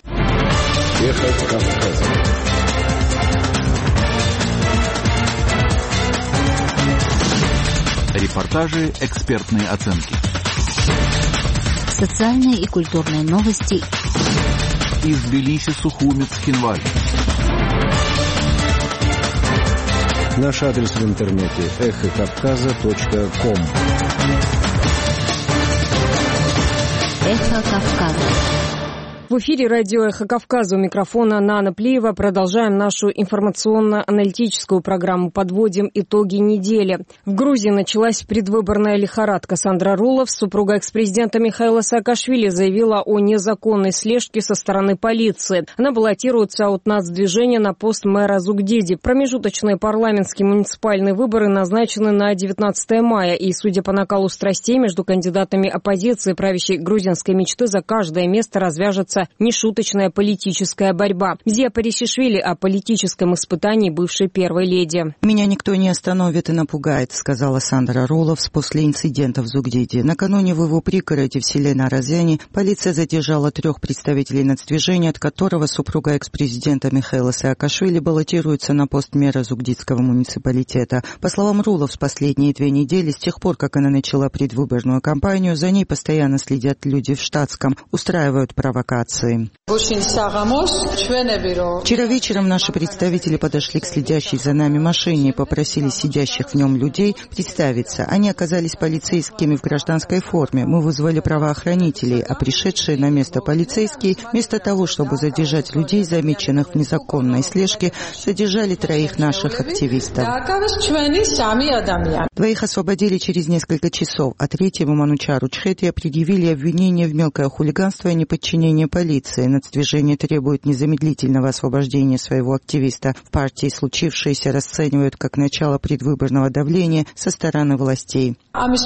[SPEAKER 10] Эхо Кавказа. Репортажи, экспертные оценки.
[SPEAKER 2] Социальные и культурные новости
[SPEAKER 10] из Тбилиси, Сухуми, Цхинваль. Наш адрес в интернете эхо кавказа точка ком.
[SPEAKER 2] Эхо Кавказа.
[SPEAKER 1] В эфире радио «Эхо Кавказа», у микрофона Нана Плиева. Продолжаем нашу информационно-аналитическую программу. Подводим итоги недели. В Грузии началась предвыборная лихорадка. Сандра Рулов, супруга экс-президента Михаила Саакашвили, заявила о незаконной слежке со стороны полиции. Она баллотируется от нацдвижения на пост мэра Зугдиди. Промежуточные парламентские муниципальные выборы назначены на девятнадцатое мая. И, судя по накалу страстей между кандидатами оппозиции, правящей грузинской мечты, за каждое место развяжется нешуточная политическая борьба. Зия Парисишвили о политическом испытании бывшей первой леди.
[SPEAKER 7] «Меня никто не остановит и напугает», — сказала Сандра Руловс после инцидента в Зугдиди. Накануне в его пригороде в селе Наразяни полиция задержала трех представителей нацдвижения, от которого супруга экс-президента Михаила Саакашвили баллотируется на пост мэра Зугдидского муниципалитета. По словам Руловс, последние две недели, с тех пор, как она начала предвыборную кампанию, за ней постоянно следят люди в штатском, устраивают провокации. ситуации. Вчера вечером наши представители подошли к следящей за нами машине и попросили сидящих в нем людей представиться. Они оказались полицейскими в гражданской форме. Мы вызвали правоохранителей, а пришедшие на место полицейские, вместо того, чтобы задержать людей, замеченных в незаконной слежке, задержали троих наших активистов. Двоих освободили через несколько часов, а третьему, Манучару Чхетия, предъявили обвинение в мелкое хулиганство и неподчинение полиции. Нацдвижение требует незамедлительного освобождения своего активиста. В партии случившееся расценивают как начало предвыборного давления со стороны властей.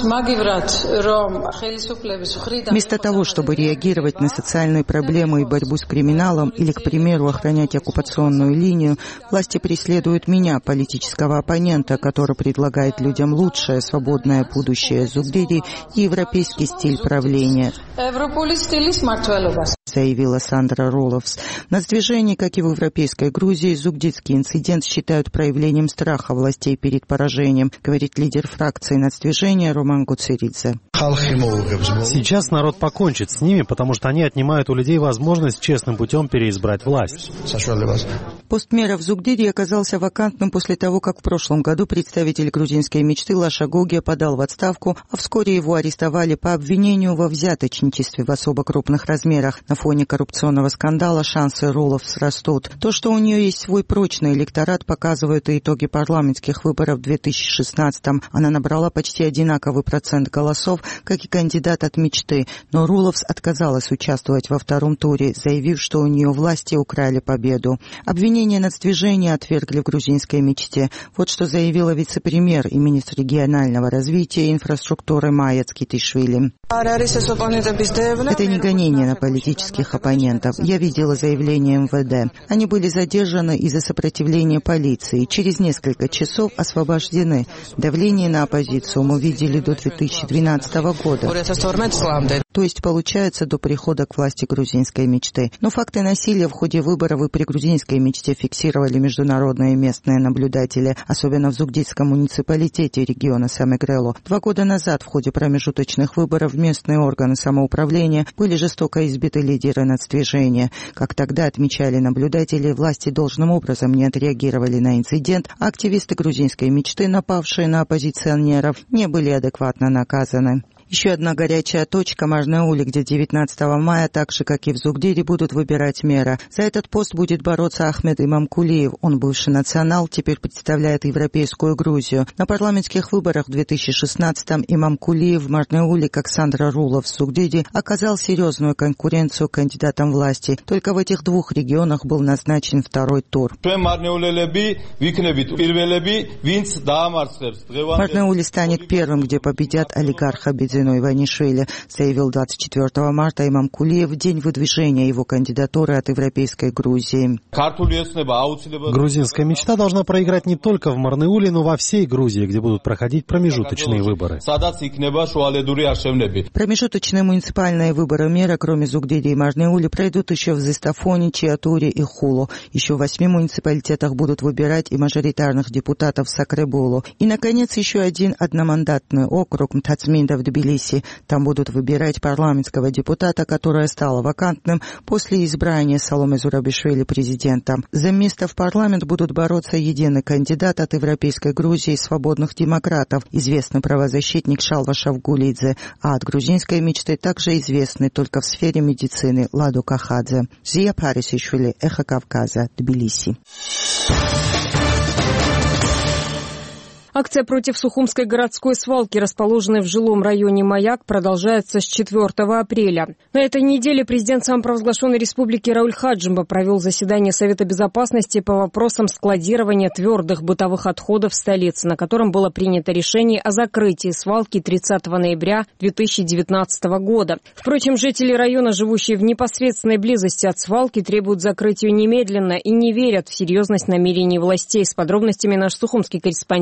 [SPEAKER 7] Вместо того, чтобы реагировать на социальные проблемы и борьбу с криминалом или, к примеру, охранять оккупационную линию, власти преследуют меня, политического оппонента, который предлагает людям лучшее, свободное будущее Зугдиди и европейский стиль правления, заявила Сандра Роловс. В нацдвижении, как и в европейской Грузии, зугдидский инцидент считают проявлением страха властей перед поражением, говорит лидер фракции нацдвижения Роман Гуцеридзе.
[SPEAKER 4] Сейчас народ покончит с ними, потому что они отнимают у людей возможность честным путем переизбрать власть.
[SPEAKER 7] Пост мэра в Зугдиди оказался вакантным после того, как в прошлом году представитель грузинской мечты Лаша Гогия подал в отставку, а вскоре его арестовали по обвинению во взяточничестве в особо крупных размерах. На фоне коррупционного скандала шансы Роловс растут. То, что у нее есть свой прочный электорат, показывают и итоги парламентских выборов в две тысячи шестнадцатом. Она набрала почти одинаковый процент голосов, как и кандидат от мечты, но Роловс отказалась участвовать во втором туре, заявив, что у нее власти украли победу. Обвинения нацдвижения отвергли в грузинской мечте. Вот что заявила вице-премьер и министр регионального развития и инфраструктуры Майя Цкитишвили. Это не гонение на политических оппонентов. Я видела заявление эм вэ дэ. Они были задержаны из-за сопротивления полиции. Через несколько часов освобождены. Давление на оппозицию мы видели до две тысячи двенадцатого года. То есть, получается, до прихода к власти грузинской мечты. Но факты насилия в ходе выборов и при грузинской мечте фиксировали международные и местные наблюдатели, особенно в Зугдидском муниципалитете региона Самегрело. Два года назад в ходе промежуточных выборов местные органы самоуправления были жестоко избиты лидеры нацдвижения. Как тогда отмечали наблюдатели, власти должным образом не отреагировали на инцидент, а активисты грузинской мечты, напавшие на оппозиционеров, не были адекватно наказаны. Еще одна горячая точка – Мажне-Ули, где девятнадцатого мая, так же, как и в Зугдиди, будут выбирать мэра. За этот пост будет бороться Ахмед Имамкулиев. Он бывший национал, теперь представляет европейскую Грузию. На парламентских выборах в две тысячи шестнадцатом Имамкулиев в Мажне-Ули, как Сандра Роловс в Зугдиди, оказал серьезную конкуренцию кандидатам власти. Только в этих двух регионах был назначен второй тур. Мажне-Ули станет первым, где победят олигарха Бедзи Иванишвили, заявил двадцать четвёртого марта Имамкулиев в день выдвижения его кандидатуры от европейской Грузии.
[SPEAKER 4] Грузинская мечта должна проиграть не только в Марнеуле, но во всей Грузии, где будут проходить промежуточные выборы.
[SPEAKER 7] Промежуточные муниципальные выборы мэра, кроме Зугдиди и Мажне-Ули, пройдут еще в Зистафоне, Чиатуре и Хулу. Еще в восьми муниципалитетах будут выбирать и мажоритарных депутатов в Сакребулу. И, наконец, еще один одномандатный округ Мтацминда в Тбилиси. Там будут выбирать парламентского депутата, которое стало вакантным после избрания Саломе Зурабишвили президентом. За место в парламент будут бороться единый кандидат от европейской Грузии свободных демократов, известный правозащитник Шалва Шавгулидзе, а от грузинской мечты также известный только в сфере медицины Ладу Кахадзе. Зия Парисишвили, Эхо Кавказа, Тбилиси.
[SPEAKER 1] Акция против Сухумской городской свалки, расположенной в жилом районе Маяк, продолжается с четвёртого апреля. На этой неделе президент самопровозглашенной республики Рауль Хаджимба провел заседание Совета безопасности по вопросам складирования твердых бытовых отходов в столице, на котором было принято решение о закрытии свалки тридцатого ноября две тысячи девятнадцатого года. Впрочем, жители района, живущие в непосредственной близости от свалки, требуют закрыть ее немедленно и не верят в серьезность намерений властей. С подробностями наш сухумский корреспондент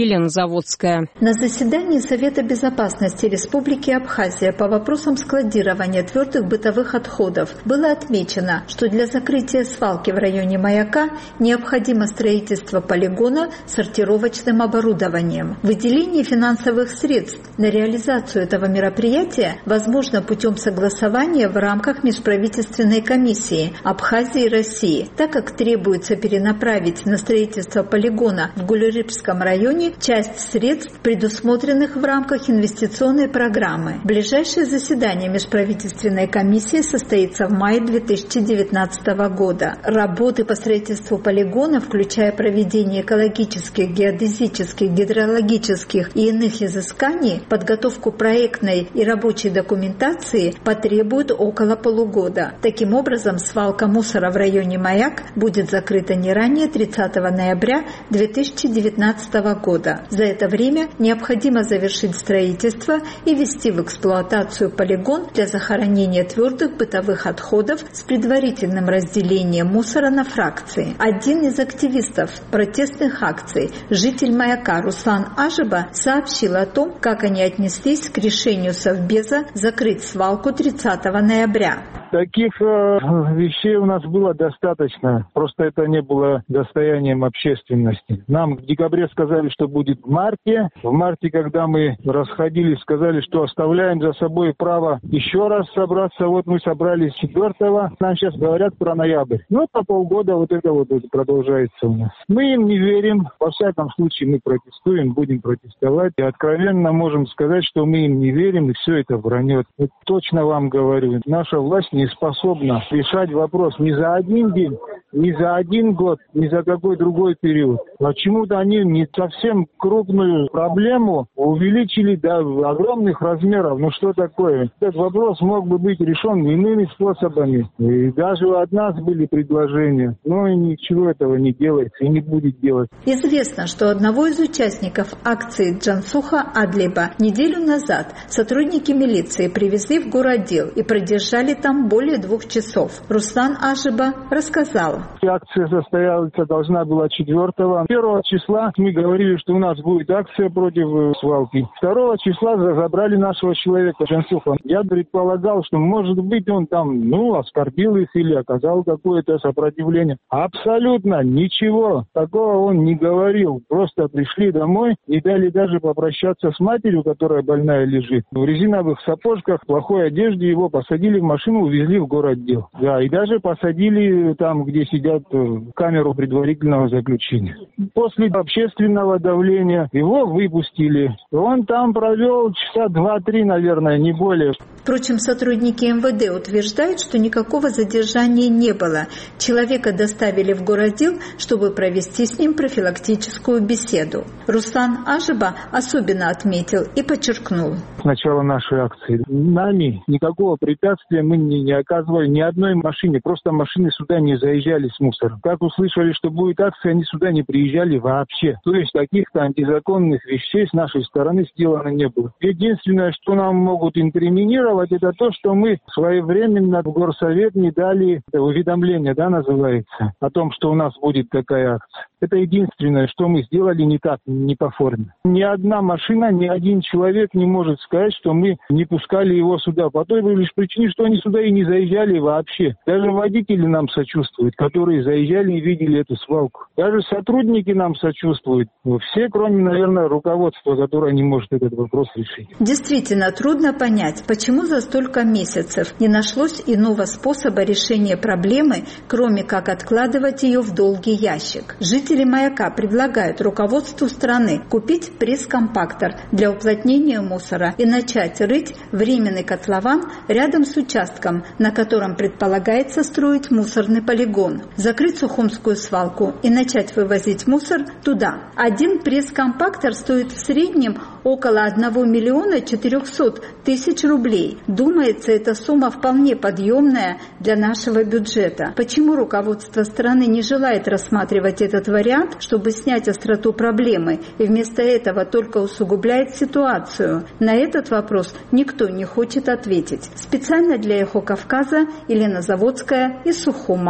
[SPEAKER 1] Елена Заводская.
[SPEAKER 11] На заседании Совета безопасности Республики Абхазия по вопросам складирования твердых бытовых отходов было отмечено, что для закрытия свалки в районе Маяка необходимо строительство полигона с сортировочным оборудованием. Выделение финансовых средств на реализацию этого мероприятия возможно путем согласования в рамках межправительственной комиссии Абхазии и России, так как требуется перенаправить на строительство полигона в Гулюрибском районе часть средств, предусмотренных в рамках инвестиционной программы. Ближайшее заседание межправительственной комиссии состоится в мае две тысячи девятнадцатого года. Работы по строительству полигона, включая проведение экологических, геодезических, гидрологических и иных изысканий, подготовку проектной и рабочей документации, потребуют около полугода. Таким образом, свалка мусора в районе Маяк будет закрыта не ранее тридцатого ноября две тысячи девятнадцатого года. За это время необходимо завершить строительство и ввести в эксплуатацию полигон для захоронения твердых бытовых отходов с предварительным разделением мусора на фракции. Один из активистов протестных акций, житель Маяка Руслан Ажиба, сообщил о том, как они отнеслись к решению Совбеза закрыть свалку тридцатого ноября.
[SPEAKER 12] Таких э, вещей у нас было достаточно, просто это не было достоянием общественности. Нам в декабре сказали, что будет в марте. В марте, когда мы расходились, сказали, что оставляем за собой право еще раз собраться. Вот мы собрались четвертого, нам сейчас говорят про ноябрь. Ну, по полгода вот это вот продолжается у нас. Мы им не верим, во всяком случае мы протестуем, будем протестовать. И откровенно можем сказать, что мы им не верим, и все это вранье. Вот точно вам говорю, наша власть не способна решать вопрос ни за один день, ни за один год, ни за какой другой период. Почему-то они не совсем крупную проблему увеличили до огромных размеров. Ну что такое? Этот вопрос мог бы быть решен иными способами. И даже от нас были предложения. Но и ничего этого не делается и не будет делать.
[SPEAKER 11] Известно, что одного из участников акции Джансуха Адлиба неделю назад сотрудники милиции привезли в городдел и продержали там более двух часов. Руслан Ажиба рассказал.
[SPEAKER 12] Акция состояться должна была четвертого. Первого числа мы говорили, что у нас будет акция против свалки. Второго числа забрали нашего человека Джансуха. Я предполагал, что может быть он там, ну, оскорбил их или оказал какое-то сопротивление. Абсолютно ничего такого он не говорил. Просто пришли домой и дали даже попрощаться с матерью, которая больная лежит. В резиновых сапожках, в плохой одежде его посадили в машину, увезли в городдел. Да, и даже посадили там, где сидят, в камеру предварительного заключения. После общественного давления его выпустили. Он там провел часа два-три, наверное, не более.
[SPEAKER 11] Впрочем, сотрудники эм вэ дэ утверждают, что никакого задержания не было. Человека доставили в городдел, чтобы провести с ним профилактическую беседу. Руслан Ажиба особенно отметил и подчеркнул.
[SPEAKER 12] С начала нашей акции нами никакого препятствия мы не, не оказывали ни одной машине. Просто машины сюда не заезжали с мусором. Как услышали, что будет акция, они сюда не приезжали вообще. То есть каких-то антизаконных вещей с нашей стороны сделано не было. Единственное, что нам могут инкриминировать, это то, что мы своевременно в горсовет не дали уведомление, да, называется, о том, что у нас будет такая акция. Это единственное, что мы сделали не так, не по форме. Ни одна машина, ни один человек не может сказать, что мы не пускали его сюда. По той лишь причине, что они сюда и не заезжали вообще. Даже водители нам сочувствуют, которые заезжали и видели эту свалку. Даже сотрудники нам сочувствуют. Все, кроме, наверное, руководства, которое не может этот вопрос решить.
[SPEAKER 11] Действительно, трудно понять, почему за столько месяцев не нашлось иного способа решения проблемы, кроме как откладывать ее в долгий ящик. Жители Маяка предлагают руководству страны купить пресс-компактор для уплотнения мусора и начать рыть временный котлован рядом с участком, на котором предполагается строить мусорный полигон, закрыть Сухумскую свалку и начать вывозить мусор туда. Один пресс-компактор стоит в среднем около одного миллиона четырехсот тысяч рублей. Думается, эта сумма вполне подъемная для нашего бюджета. Почему руководство страны не желает рассматривать этот вариант, чтобы снять остроту проблемы, и вместо этого только усугубляет ситуацию? На этот вопрос никто не хочет ответить. Специально для «Эхо Кавказа» Елена Заводская из Сухума.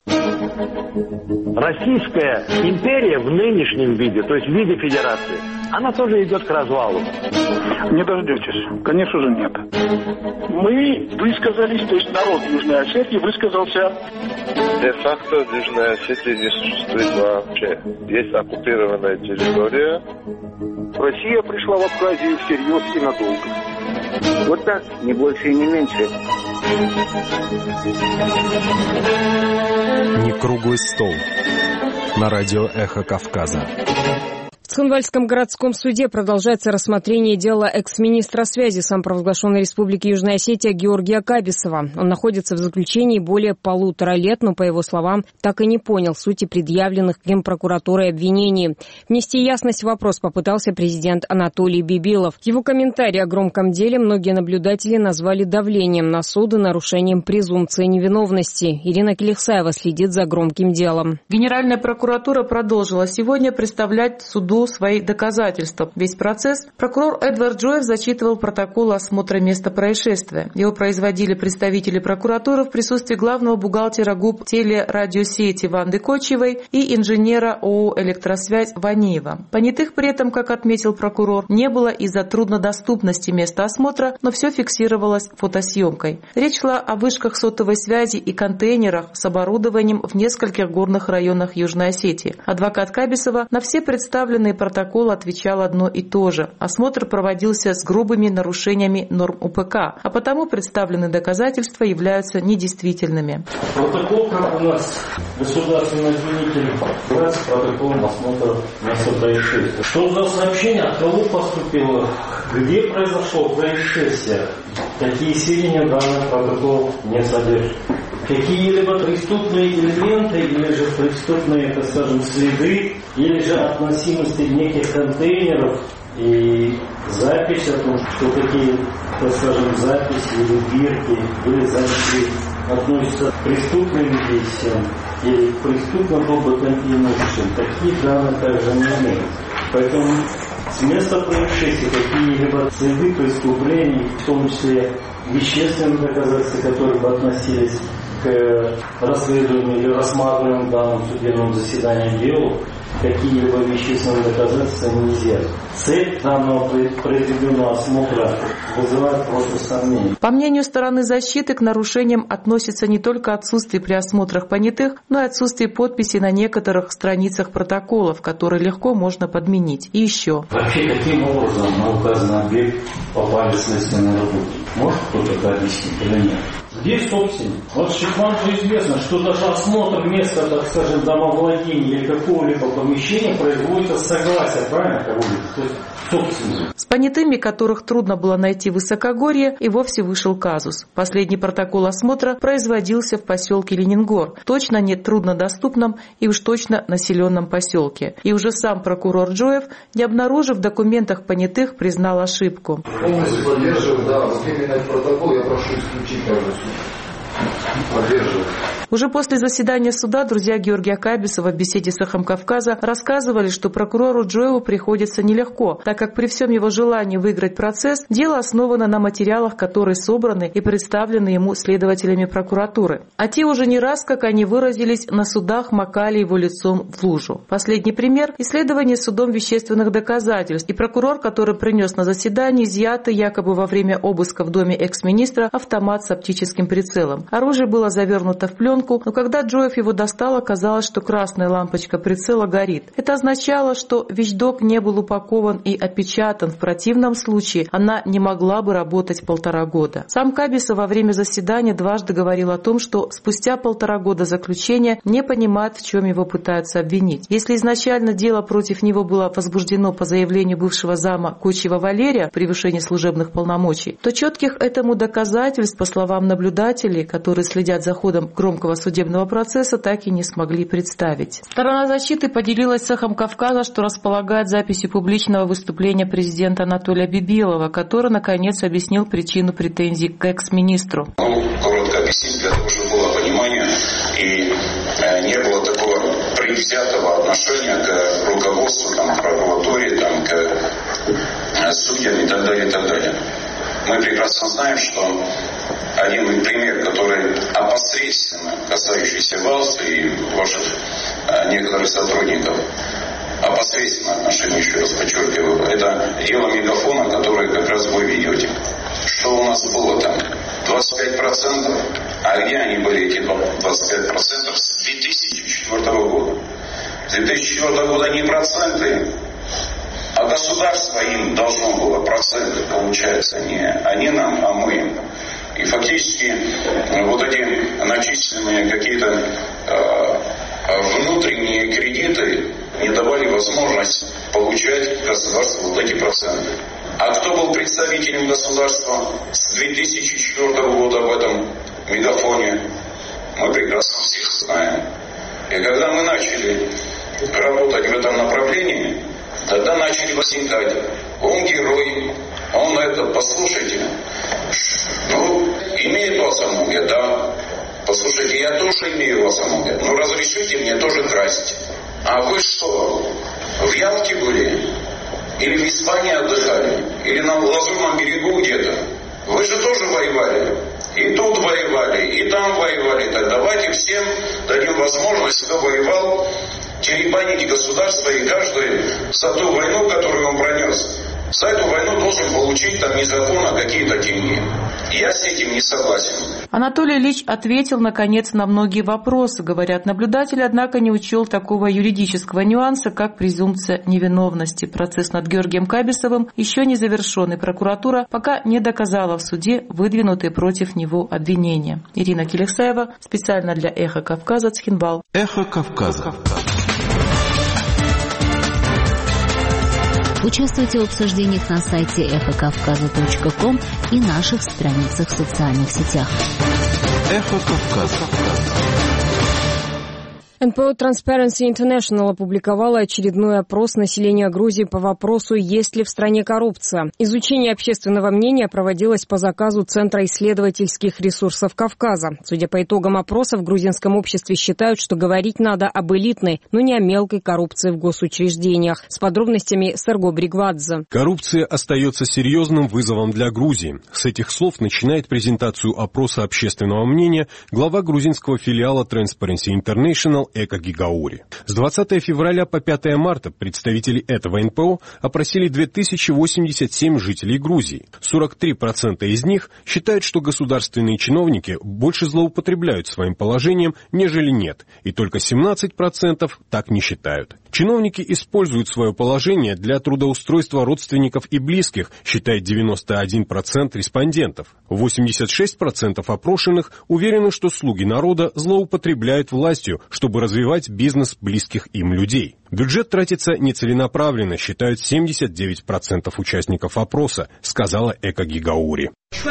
[SPEAKER 13] Российская империя в нынешнем виде, то есть в виде федерации, она тоже идет к развалу.
[SPEAKER 12] Не дождетесь. Конечно же, нет. Мы высказались, то есть народ Южной Осетии высказался.
[SPEAKER 14] Де-факто Южная Осетия не существует вообще. Есть оккупированная территория.
[SPEAKER 12] Россия пришла в Абхазию всерьез и надолго.
[SPEAKER 13] Вот так, не больше и не меньше.
[SPEAKER 10] Не круглый стол. На радио «Эхо Кавказа».
[SPEAKER 1] В Цхинвальском городском суде продолжается рассмотрение дела экс-министра связи самопровозглашенной Республики Южная Осетия Георгия Кабисова. Он находится в заключении более полутора лет, но, по его словам, так и не понял сути предъявленных Генпрокуратурой обвинений. Внести ясность в вопрос попытался президент Анатолий Бибилов. Его комментарий о громком деле многие наблюдатели назвали давлением на суд и нарушением презумпции невиновности. Ирина Келихсаева следит за громким делом.
[SPEAKER 15] Генеральная прокуратура продолжила сегодня представлять суду свои доказательства. Весь процесс прокурор Эдвард Джоев зачитывал протокол осмотра места происшествия. Его производили представители прокуратуры в присутствии главного бухгалтера ГУП телерадиосети Ванды Кочевой и инженера ООО «Электросвязь» Ваниева. Понятых при этом, как отметил прокурор, не было из-за труднодоступности места осмотра, но все фиксировалось фотосъемкой. Речь шла о вышках сотовой связи и контейнерах с оборудованием в нескольких горных районах Южной Осетии. Адвокат Кабисова на все представленные протокол отвечал одно и то же. Осмотр проводился с грубыми нарушениями норм УПК, а потому представленные доказательства являются недействительными.
[SPEAKER 16] Протокол, как у нас государственный обвинитель, является протоколом осмотра места происшествия. Что за сообщение, от кого поступило, где произошло происшествие, какие сведения данный протокол не содержит. Какие-либо преступные элементы или же преступные, так скажем, следы, или же относимости неких контейнеров и запись о том, что такие, так скажем, записи или бирки или записи относятся к преступным действиям или к преступным опытным имуществам. Таких данных также не имеют. Поэтому с места происшествия какие-либо следы преступлений, в том числе вещественные доказательства, которые бы относились к расследованию или рассматриваемому в данном судебном заседании делу, какие-либо вещественные доказательства нельзя. Цель данного произведенного осмотра вызывает просто сомнения.
[SPEAKER 15] По мнению стороны защиты, к нарушениям относится не только отсутствие при осмотрах понятых, но и отсутствие подписи на некоторых страницах протоколов, которые легко можно подменить. И еще.
[SPEAKER 16] Вообще, каким образом на указанный объект попали следственные работы? Может кто-то это объяснить или нет? Где собственник? Вот вам же известно, что даже осмотр места, так скажем, домовладения или какого-либо помещения производится с согласия, правильно, кого-либо? То есть собственник.
[SPEAKER 15] С понятыми, которых трудно было найти в высокогорье, и вовсе вышел казус. Последний протокол осмотра производился в поселке Ленингор, точно не труднодоступном и уж точно населенном поселке. И уже сам прокурор Джоев, не обнаружив в документах понятых, признал ошибку.
[SPEAKER 17] Полностью поддерживаю, да, вот именно этот протокол я прошу исключить, пожалуйста. Поддерживаю.
[SPEAKER 15] Уже после заседания суда друзья Георгия Кабисова в беседе с «Эхом Кавказа» рассказывали, что прокурору Джоеву приходится нелегко, так как при всем его желании выиграть процесс, дело основано на материалах, которые собраны и представлены ему следователями прокуратуры. А те уже не раз, как они выразились, на судах макали его лицом в лужу. Последний пример – исследование судом вещественных доказательств. И прокурор, который принес на заседание изъятый якобы во время обыска в доме экс-министра автомат с оптическим прицелом. Оружие было завернуто в пленку, но когда Джоев его достал, оказалось, что красная лампочка прицела горит. Это означало, что вещдок не был упакован и опечатан. В противном случае она не могла бы работать полтора года. Сам Кабисов во время заседания дважды говорил о том, что спустя полтора года заключения не понимает, в чем его пытаются обвинить. Если изначально дело против него было возбуждено по заявлению бывшего зама Кочева Валерия в превышении служебных полномочий, то четких этому доказательств, по словам наблюдателей, которые следят за ходом громкого судебного процесса, так и не смогли представить. Сторона защиты поделилась с «Эхом Кавказа», что располагает записью публичного выступления президента Анатолия Бибилова, который, наконец, объяснил причину претензий к экс-министру.
[SPEAKER 18] Ну, коротко объяснить, для того, чтобы было понимание и не было такого предвзятого отношения к руководству, там, к прокуратуре, там, к судьям и так далее, и так далее. Мы прекрасно знаем, что один пример, который опосредственно касающийся вас и ваших а, некоторых сотрудников. Опосредственное отношение, еще раз подчеркиваю, это дело мегафона, которое как раз вы ведете. Что у нас было там? двадцать пять процентов? А где они были, эти двадцать пять процентов с две тысячи четвёртого года? С две тысячи четвёртого года не проценты, а государство им должно было проценты, получается, не они нам, а мы им. И фактически вот эти начисленные какие-то э, внутренние кредиты не давали возможность получать государству вот эти проценты. А кто был представителем государства с две тысячи четвёртого года в этом мегафоне, мы прекрасно всех знаем. И когда мы начали работать в этом направлении, тогда начали возникать: он герой, он это, послушайте, ну, имеет ласомугие, да, послушайте, я тоже имею ласомугие, ну, разрешите мне тоже красть. А вы что, в Ялте были? Или в Испании отдыхали? Или на Лазурном берегу где-то? Вы же тоже воевали. И тут воевали, и там воевали. Так давайте всем дадим возможность, кто воевал, теребанить государство и каждый за ту войну, которую он пронес. За эту войну должен получить там незаконно какие-то деньги. Я с этим не согласен.
[SPEAKER 15] Анатолий Ильич ответил, наконец, на многие вопросы, говорят наблюдатели, однако не учел такого юридического нюанса, как презумпция невиновности. Процесс над Георгием Кабисовым еще не завершен, и прокуратура пока не доказала в суде выдвинутые против него обвинения. Ирина Келексаева, специально для «Эхо Кавказа», Цхинвал.
[SPEAKER 9] «Эхо Кавказа».
[SPEAKER 2] Участвуйте в обсуждениях на сайте эхо кавказа точка ком и наших страницах в социальных сетях.
[SPEAKER 9] Эхо Кавказа.
[SPEAKER 1] эн пэ о Transparency International опубликовала очередной опрос населения Грузии по вопросу, есть ли в стране коррупция. Изучение общественного мнения проводилось по заказу Центра исследовательских ресурсов Кавказа. Судя по итогам опроса, в грузинском обществе считают, что говорить надо об элитной, но не о мелкой коррупции в госучреждениях. С подробностями Серго Бригвадзе.
[SPEAKER 19] Коррупция остается серьезным вызовом для Грузии. С этих слов начинает презентацию опроса общественного мнения глава грузинского филиала Transparency International Эко Гигаури. С двадцатого февраля по пятое марта представители этого эн пэ о опросили две тысячи восемьдесят семь жителей Грузии. сорок три процента из них считают, что государственные чиновники больше злоупотребляют своим положением, нежели нет, и только семнадцать процентов так не считают. Чиновники используют свое положение для трудоустройства родственников и близких, считает девяносто один процент респондентов. восемьдесят шесть процентов опрошенных уверены, что слуги народа злоупотребляют властью, чтобы развивать бизнес близких им людей. Бюджет тратится нецеленаправленно, считают семьдесят девять процентов участников опроса, сказала Эко Гигаури.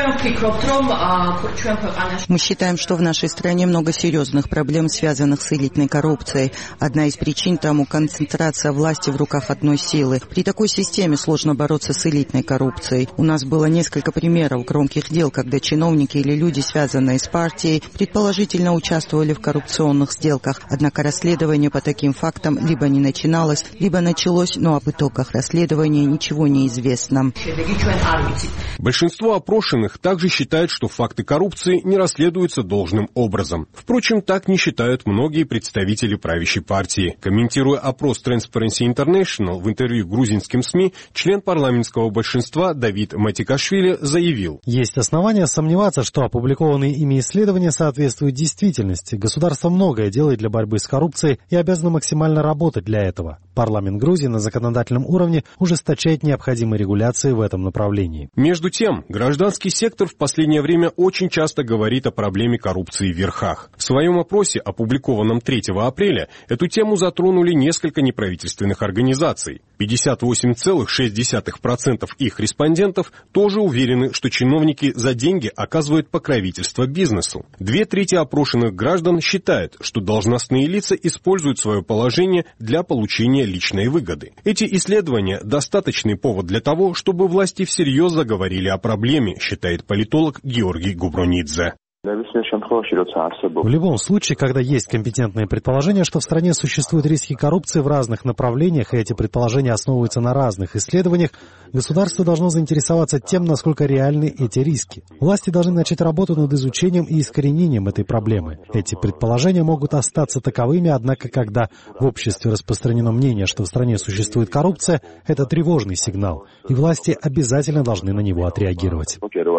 [SPEAKER 7] Мы считаем, что в нашей стране много серьезных проблем, связанных с элитной коррупцией. Одна из причин тому — концентрация власти в руках одной силы. При такой системе сложно бороться с элитной коррупцией. У нас было несколько примеров громких дел, когда чиновники или люди, связанные с партией, предположительно участвовали в коррупционных сделках. Однако расследование по таким фактам либо не начиналось, либо началось, но об итогах расследования ничего не известно.
[SPEAKER 19] Большинство опрошенных также считают, что факты коррупции не расследуются должным образом. Впрочем, так не считают многие представители правящей партии. Комментируя опрос Transparency International в интервью грузинским СМИ, член парламентского большинства Давид Матикашвили заявил:
[SPEAKER 4] есть основания сомневаться, что опубликованные ими исследования соответствуют действительности. Государство многое делает для борьбы с коррупцией и обязано максимально работать для этого. Парламент Грузии на законодательном уровне ужесточает необходимые регуляции в этом направлении.
[SPEAKER 19] Между тем, гражданский сектор в последнее время очень часто говорит о проблеме коррупции в верхах. В своем опросе, опубликованном третьего апреля, эту тему затронули несколько неправительственных организаций. пятьдесят восемь целых шесть десятых процента их респондентов тоже уверены, что чиновники за деньги оказывают покровительство бизнесу. Две трети опрошенных граждан считают, что должностные лица используют свое положение для получения личной выгоды. Эти исследования – достаточный повод для того, чтобы власти всерьез заговорили о проблеме, считает политолог Георгий Губронидзе.
[SPEAKER 4] В любом случае, когда есть компетентные предположения, что в стране существуют риски коррупции в разных направлениях, и эти предположения основываются на разных исследованиях, государство должно заинтересоваться тем, насколько реальны эти риски. Власти должны начать работу над изучением и искоренением этой проблемы. Эти предположения могут остаться таковыми, однако, когда в обществе распространено мнение, что в стране существует коррупция, это тревожный сигнал, и власти обязательно должны на него отреагировать.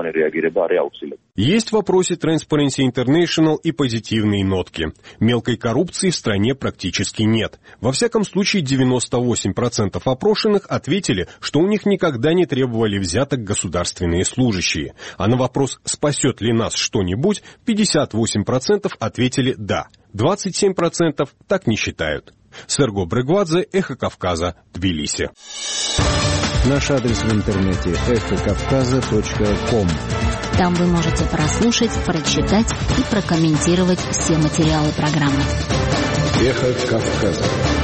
[SPEAKER 19] Есть в вопросе Transparency International и позитивные нотки. Мелкой коррупции в стране практически нет. Во всяком случае, девяносто восемь процентов опрошенных ответили, что у них никогда не требовали взяток государственные служащие. А на вопрос, спасет ли нас что-нибудь, пятьдесят восемь процентов ответили «да». двадцать семь процентов так не считают. Серго Брегвадзе, Эхо Кавказа, Тбилиси.
[SPEAKER 10] Наш адрес в интернете эхо кавказа точка ком.
[SPEAKER 2] Там вы можете прослушать, прочитать и прокомментировать все материалы программы.
[SPEAKER 10] Эхо Кавказа.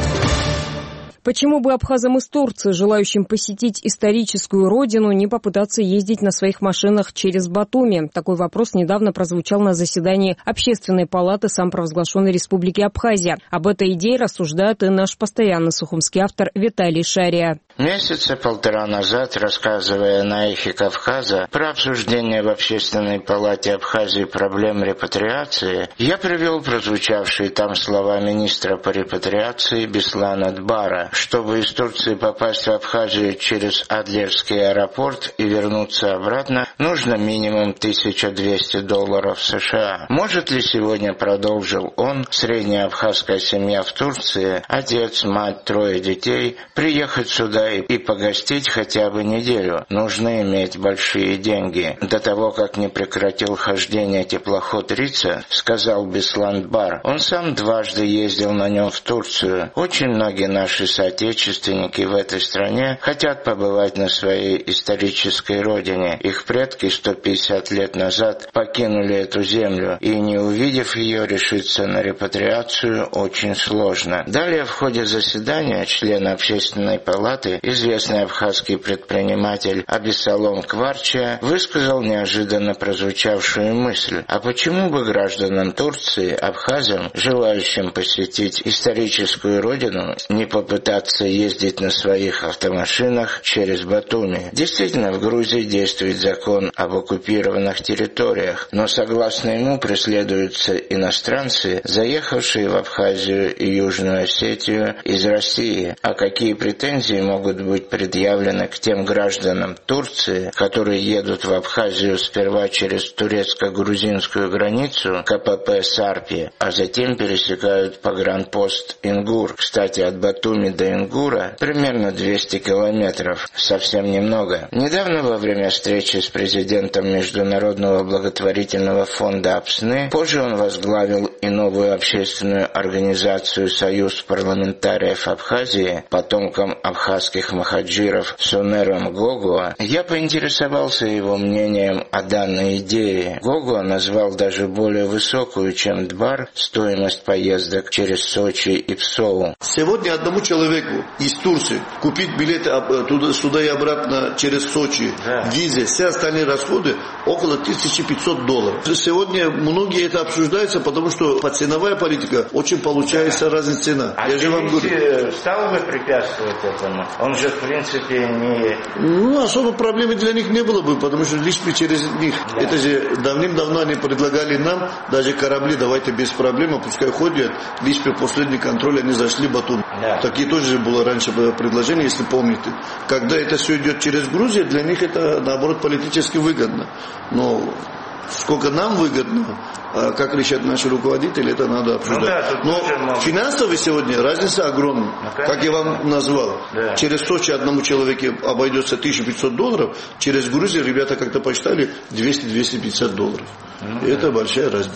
[SPEAKER 1] Почему бы абхазам из Турции, желающим посетить историческую родину, не попытаться ездить на своих машинах через Батуми? Такой вопрос недавно прозвучал на заседании Общественной палаты самопровозглашенной Республики Абхазия. Об этой идее рассуждает и наш постоянный сухумский автор Виталий Шария.
[SPEAKER 20] Месяца полтора назад, рассказывая на Эхе Кавказа про обсуждение в Общественной палате Абхазии проблем репатриации, я привел прозвучавшие там слова министра по репатриации Беслана Дбара. Чтобы из Турции попасть в Абхазию через Адлерский аэропорт и вернуться обратно, нужно минимум тысяча двести долларов США. Может ли сегодня, продолжил он, средняя абхазская семья в Турции, отец, мать, трое детей, приехать сюда и погостить хотя бы неделю? Нужно иметь большие деньги. До того, как не прекратил хождение теплоход Рица, сказал Беслан Дбар, он сам дважды ездил на нем в Турцию. Очень многие наши соотечественники в этой стране хотят побывать на своей исторической родине. Их предки сто пятьдесят лет назад покинули эту землю, и не увидев ее, решиться на репатриацию очень сложно. Далее в ходе заседания член Общественной палаты, известный абхазский предприниматель Абисалом Кварча, высказал неожиданно прозвучавшую мысль: а почему бы гражданам Турции, абхазам, желающим посетить историческую родину, не попытаться ездить на своих автомашинах через Батуми? Действительно, в Грузии действует закон об оккупированных территориях, но согласно ему преследуются иностранцы, заехавшие в Абхазию и Южную Осетию из России. А какие претензии могут быть предъявлены к тем гражданам Турции, которые едут в Абхазию сперва через турецко-грузинскую границу КПП Сарпи, а затем пересекают погранпост Ингур? Кстати, от Батуми до Ингура примерно двести километров, совсем немного. Недавно во время встречи с президентом Международного благотворительного фонда АПСНы, позже он возглавил и новую общественную организацию «Союз парламентариев Абхазии», потомкам абхазских махаджиров Сунером Гогуа, я поинтересовался его мнением о данной идее. Гогуа назвал даже более высокую, чем Дбар, стоимость поездок через Сочи и Псову.
[SPEAKER 17] Сегодня одному человеку из Турции купить билеты туда, сюда и обратно через Сочи, да, визе, все остальные расходы около тысяча пятьсот долларов. Сегодня многие это обсуждаются, потому что ценовая политика очень получается, да, разная цена.
[SPEAKER 20] А
[SPEAKER 17] я же вам говорю,
[SPEAKER 20] стал бы препятствовать этому? Он же в принципе не...
[SPEAKER 17] Ну, особо проблемы для них не было бы, потому что лишь бы через них. Да. Это же давным-давно они предлагали нам, даже корабли, давайте без проблем, пускай ходят, лишь бы последний контроль они зашли в Батум. Да. Такие тоже было раньше предложение, если помните. Когда это все идет через Грузию, для них это, наоборот, политически выгодно. Но сколько нам выгодно, как решат наши руководители, это надо обсуждать. Ну, да, но финансово сегодня разница огромная. Ну, как я вам назвал, да. Через Сочи одному человеку обойдется тысяча пятьсот долларов, через Грузию ребята как-то посчитали двести - двести пятьдесят долларов. Ну, это да. большая разница.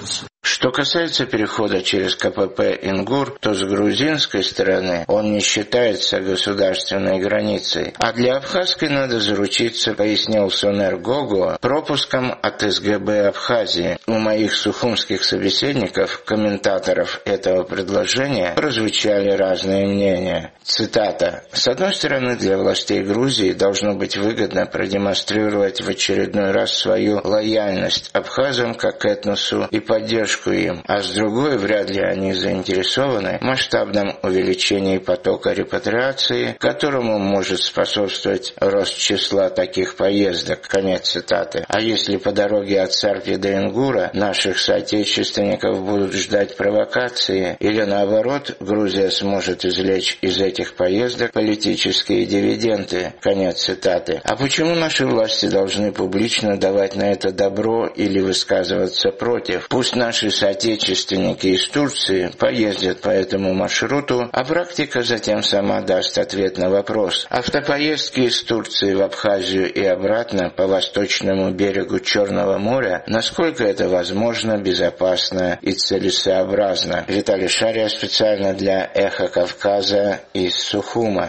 [SPEAKER 20] Что касается перехода через КПП Ингур, то с грузинской стороны он не считается государственной границей, а для абхазской надо заручиться, пояснил Сонер Гого, пропуском от СГБ Абхазии. У моих сухумских собеседников, комментаторов этого предложения, прозвучали разные мнения. Цитата. «С одной стороны, для властей Грузии должно быть выгодно продемонстрировать в очередной раз свою лояльность абхазам как этносу и поддержку им, а с другой, вряд ли они заинтересованы в масштабном увеличении потока репатриации, которому может способствовать рост числа таких поездок». Конец цитаты. А если по дороге от Сарпи до Ингура наших соотечественников будут ждать провокации, или наоборот, Грузия сможет извлечь из этих поездок политические дивиденды. Конец цитаты. А почему наши власти должны публично давать на это добро или высказываться против? Пусть наши соотечественники из Турции поездят по этому маршруту, а практика затем сама даст ответ на вопрос. Автопоездки из Турции в Абхазию и обратно по восточному берегу Черного моря, насколько это возможно, безопасно и целесообразно. Виталий Шария специально для «Эхо Кавказа» из Сухума.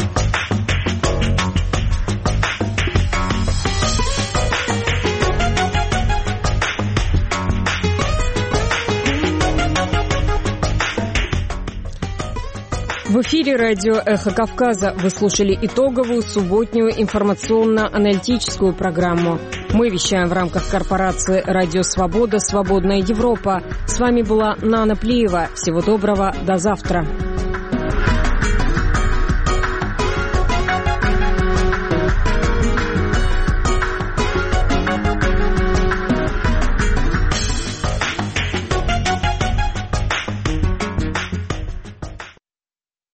[SPEAKER 1] В эфире радио «Эхо Кавказа». Вы слушали итоговую субботнюю информационно-аналитическую программу. Мы вещаем в рамках корпорации «Радио Свобода. Свободная Европа». С вами была Нана Плиева. Всего доброго. До завтра.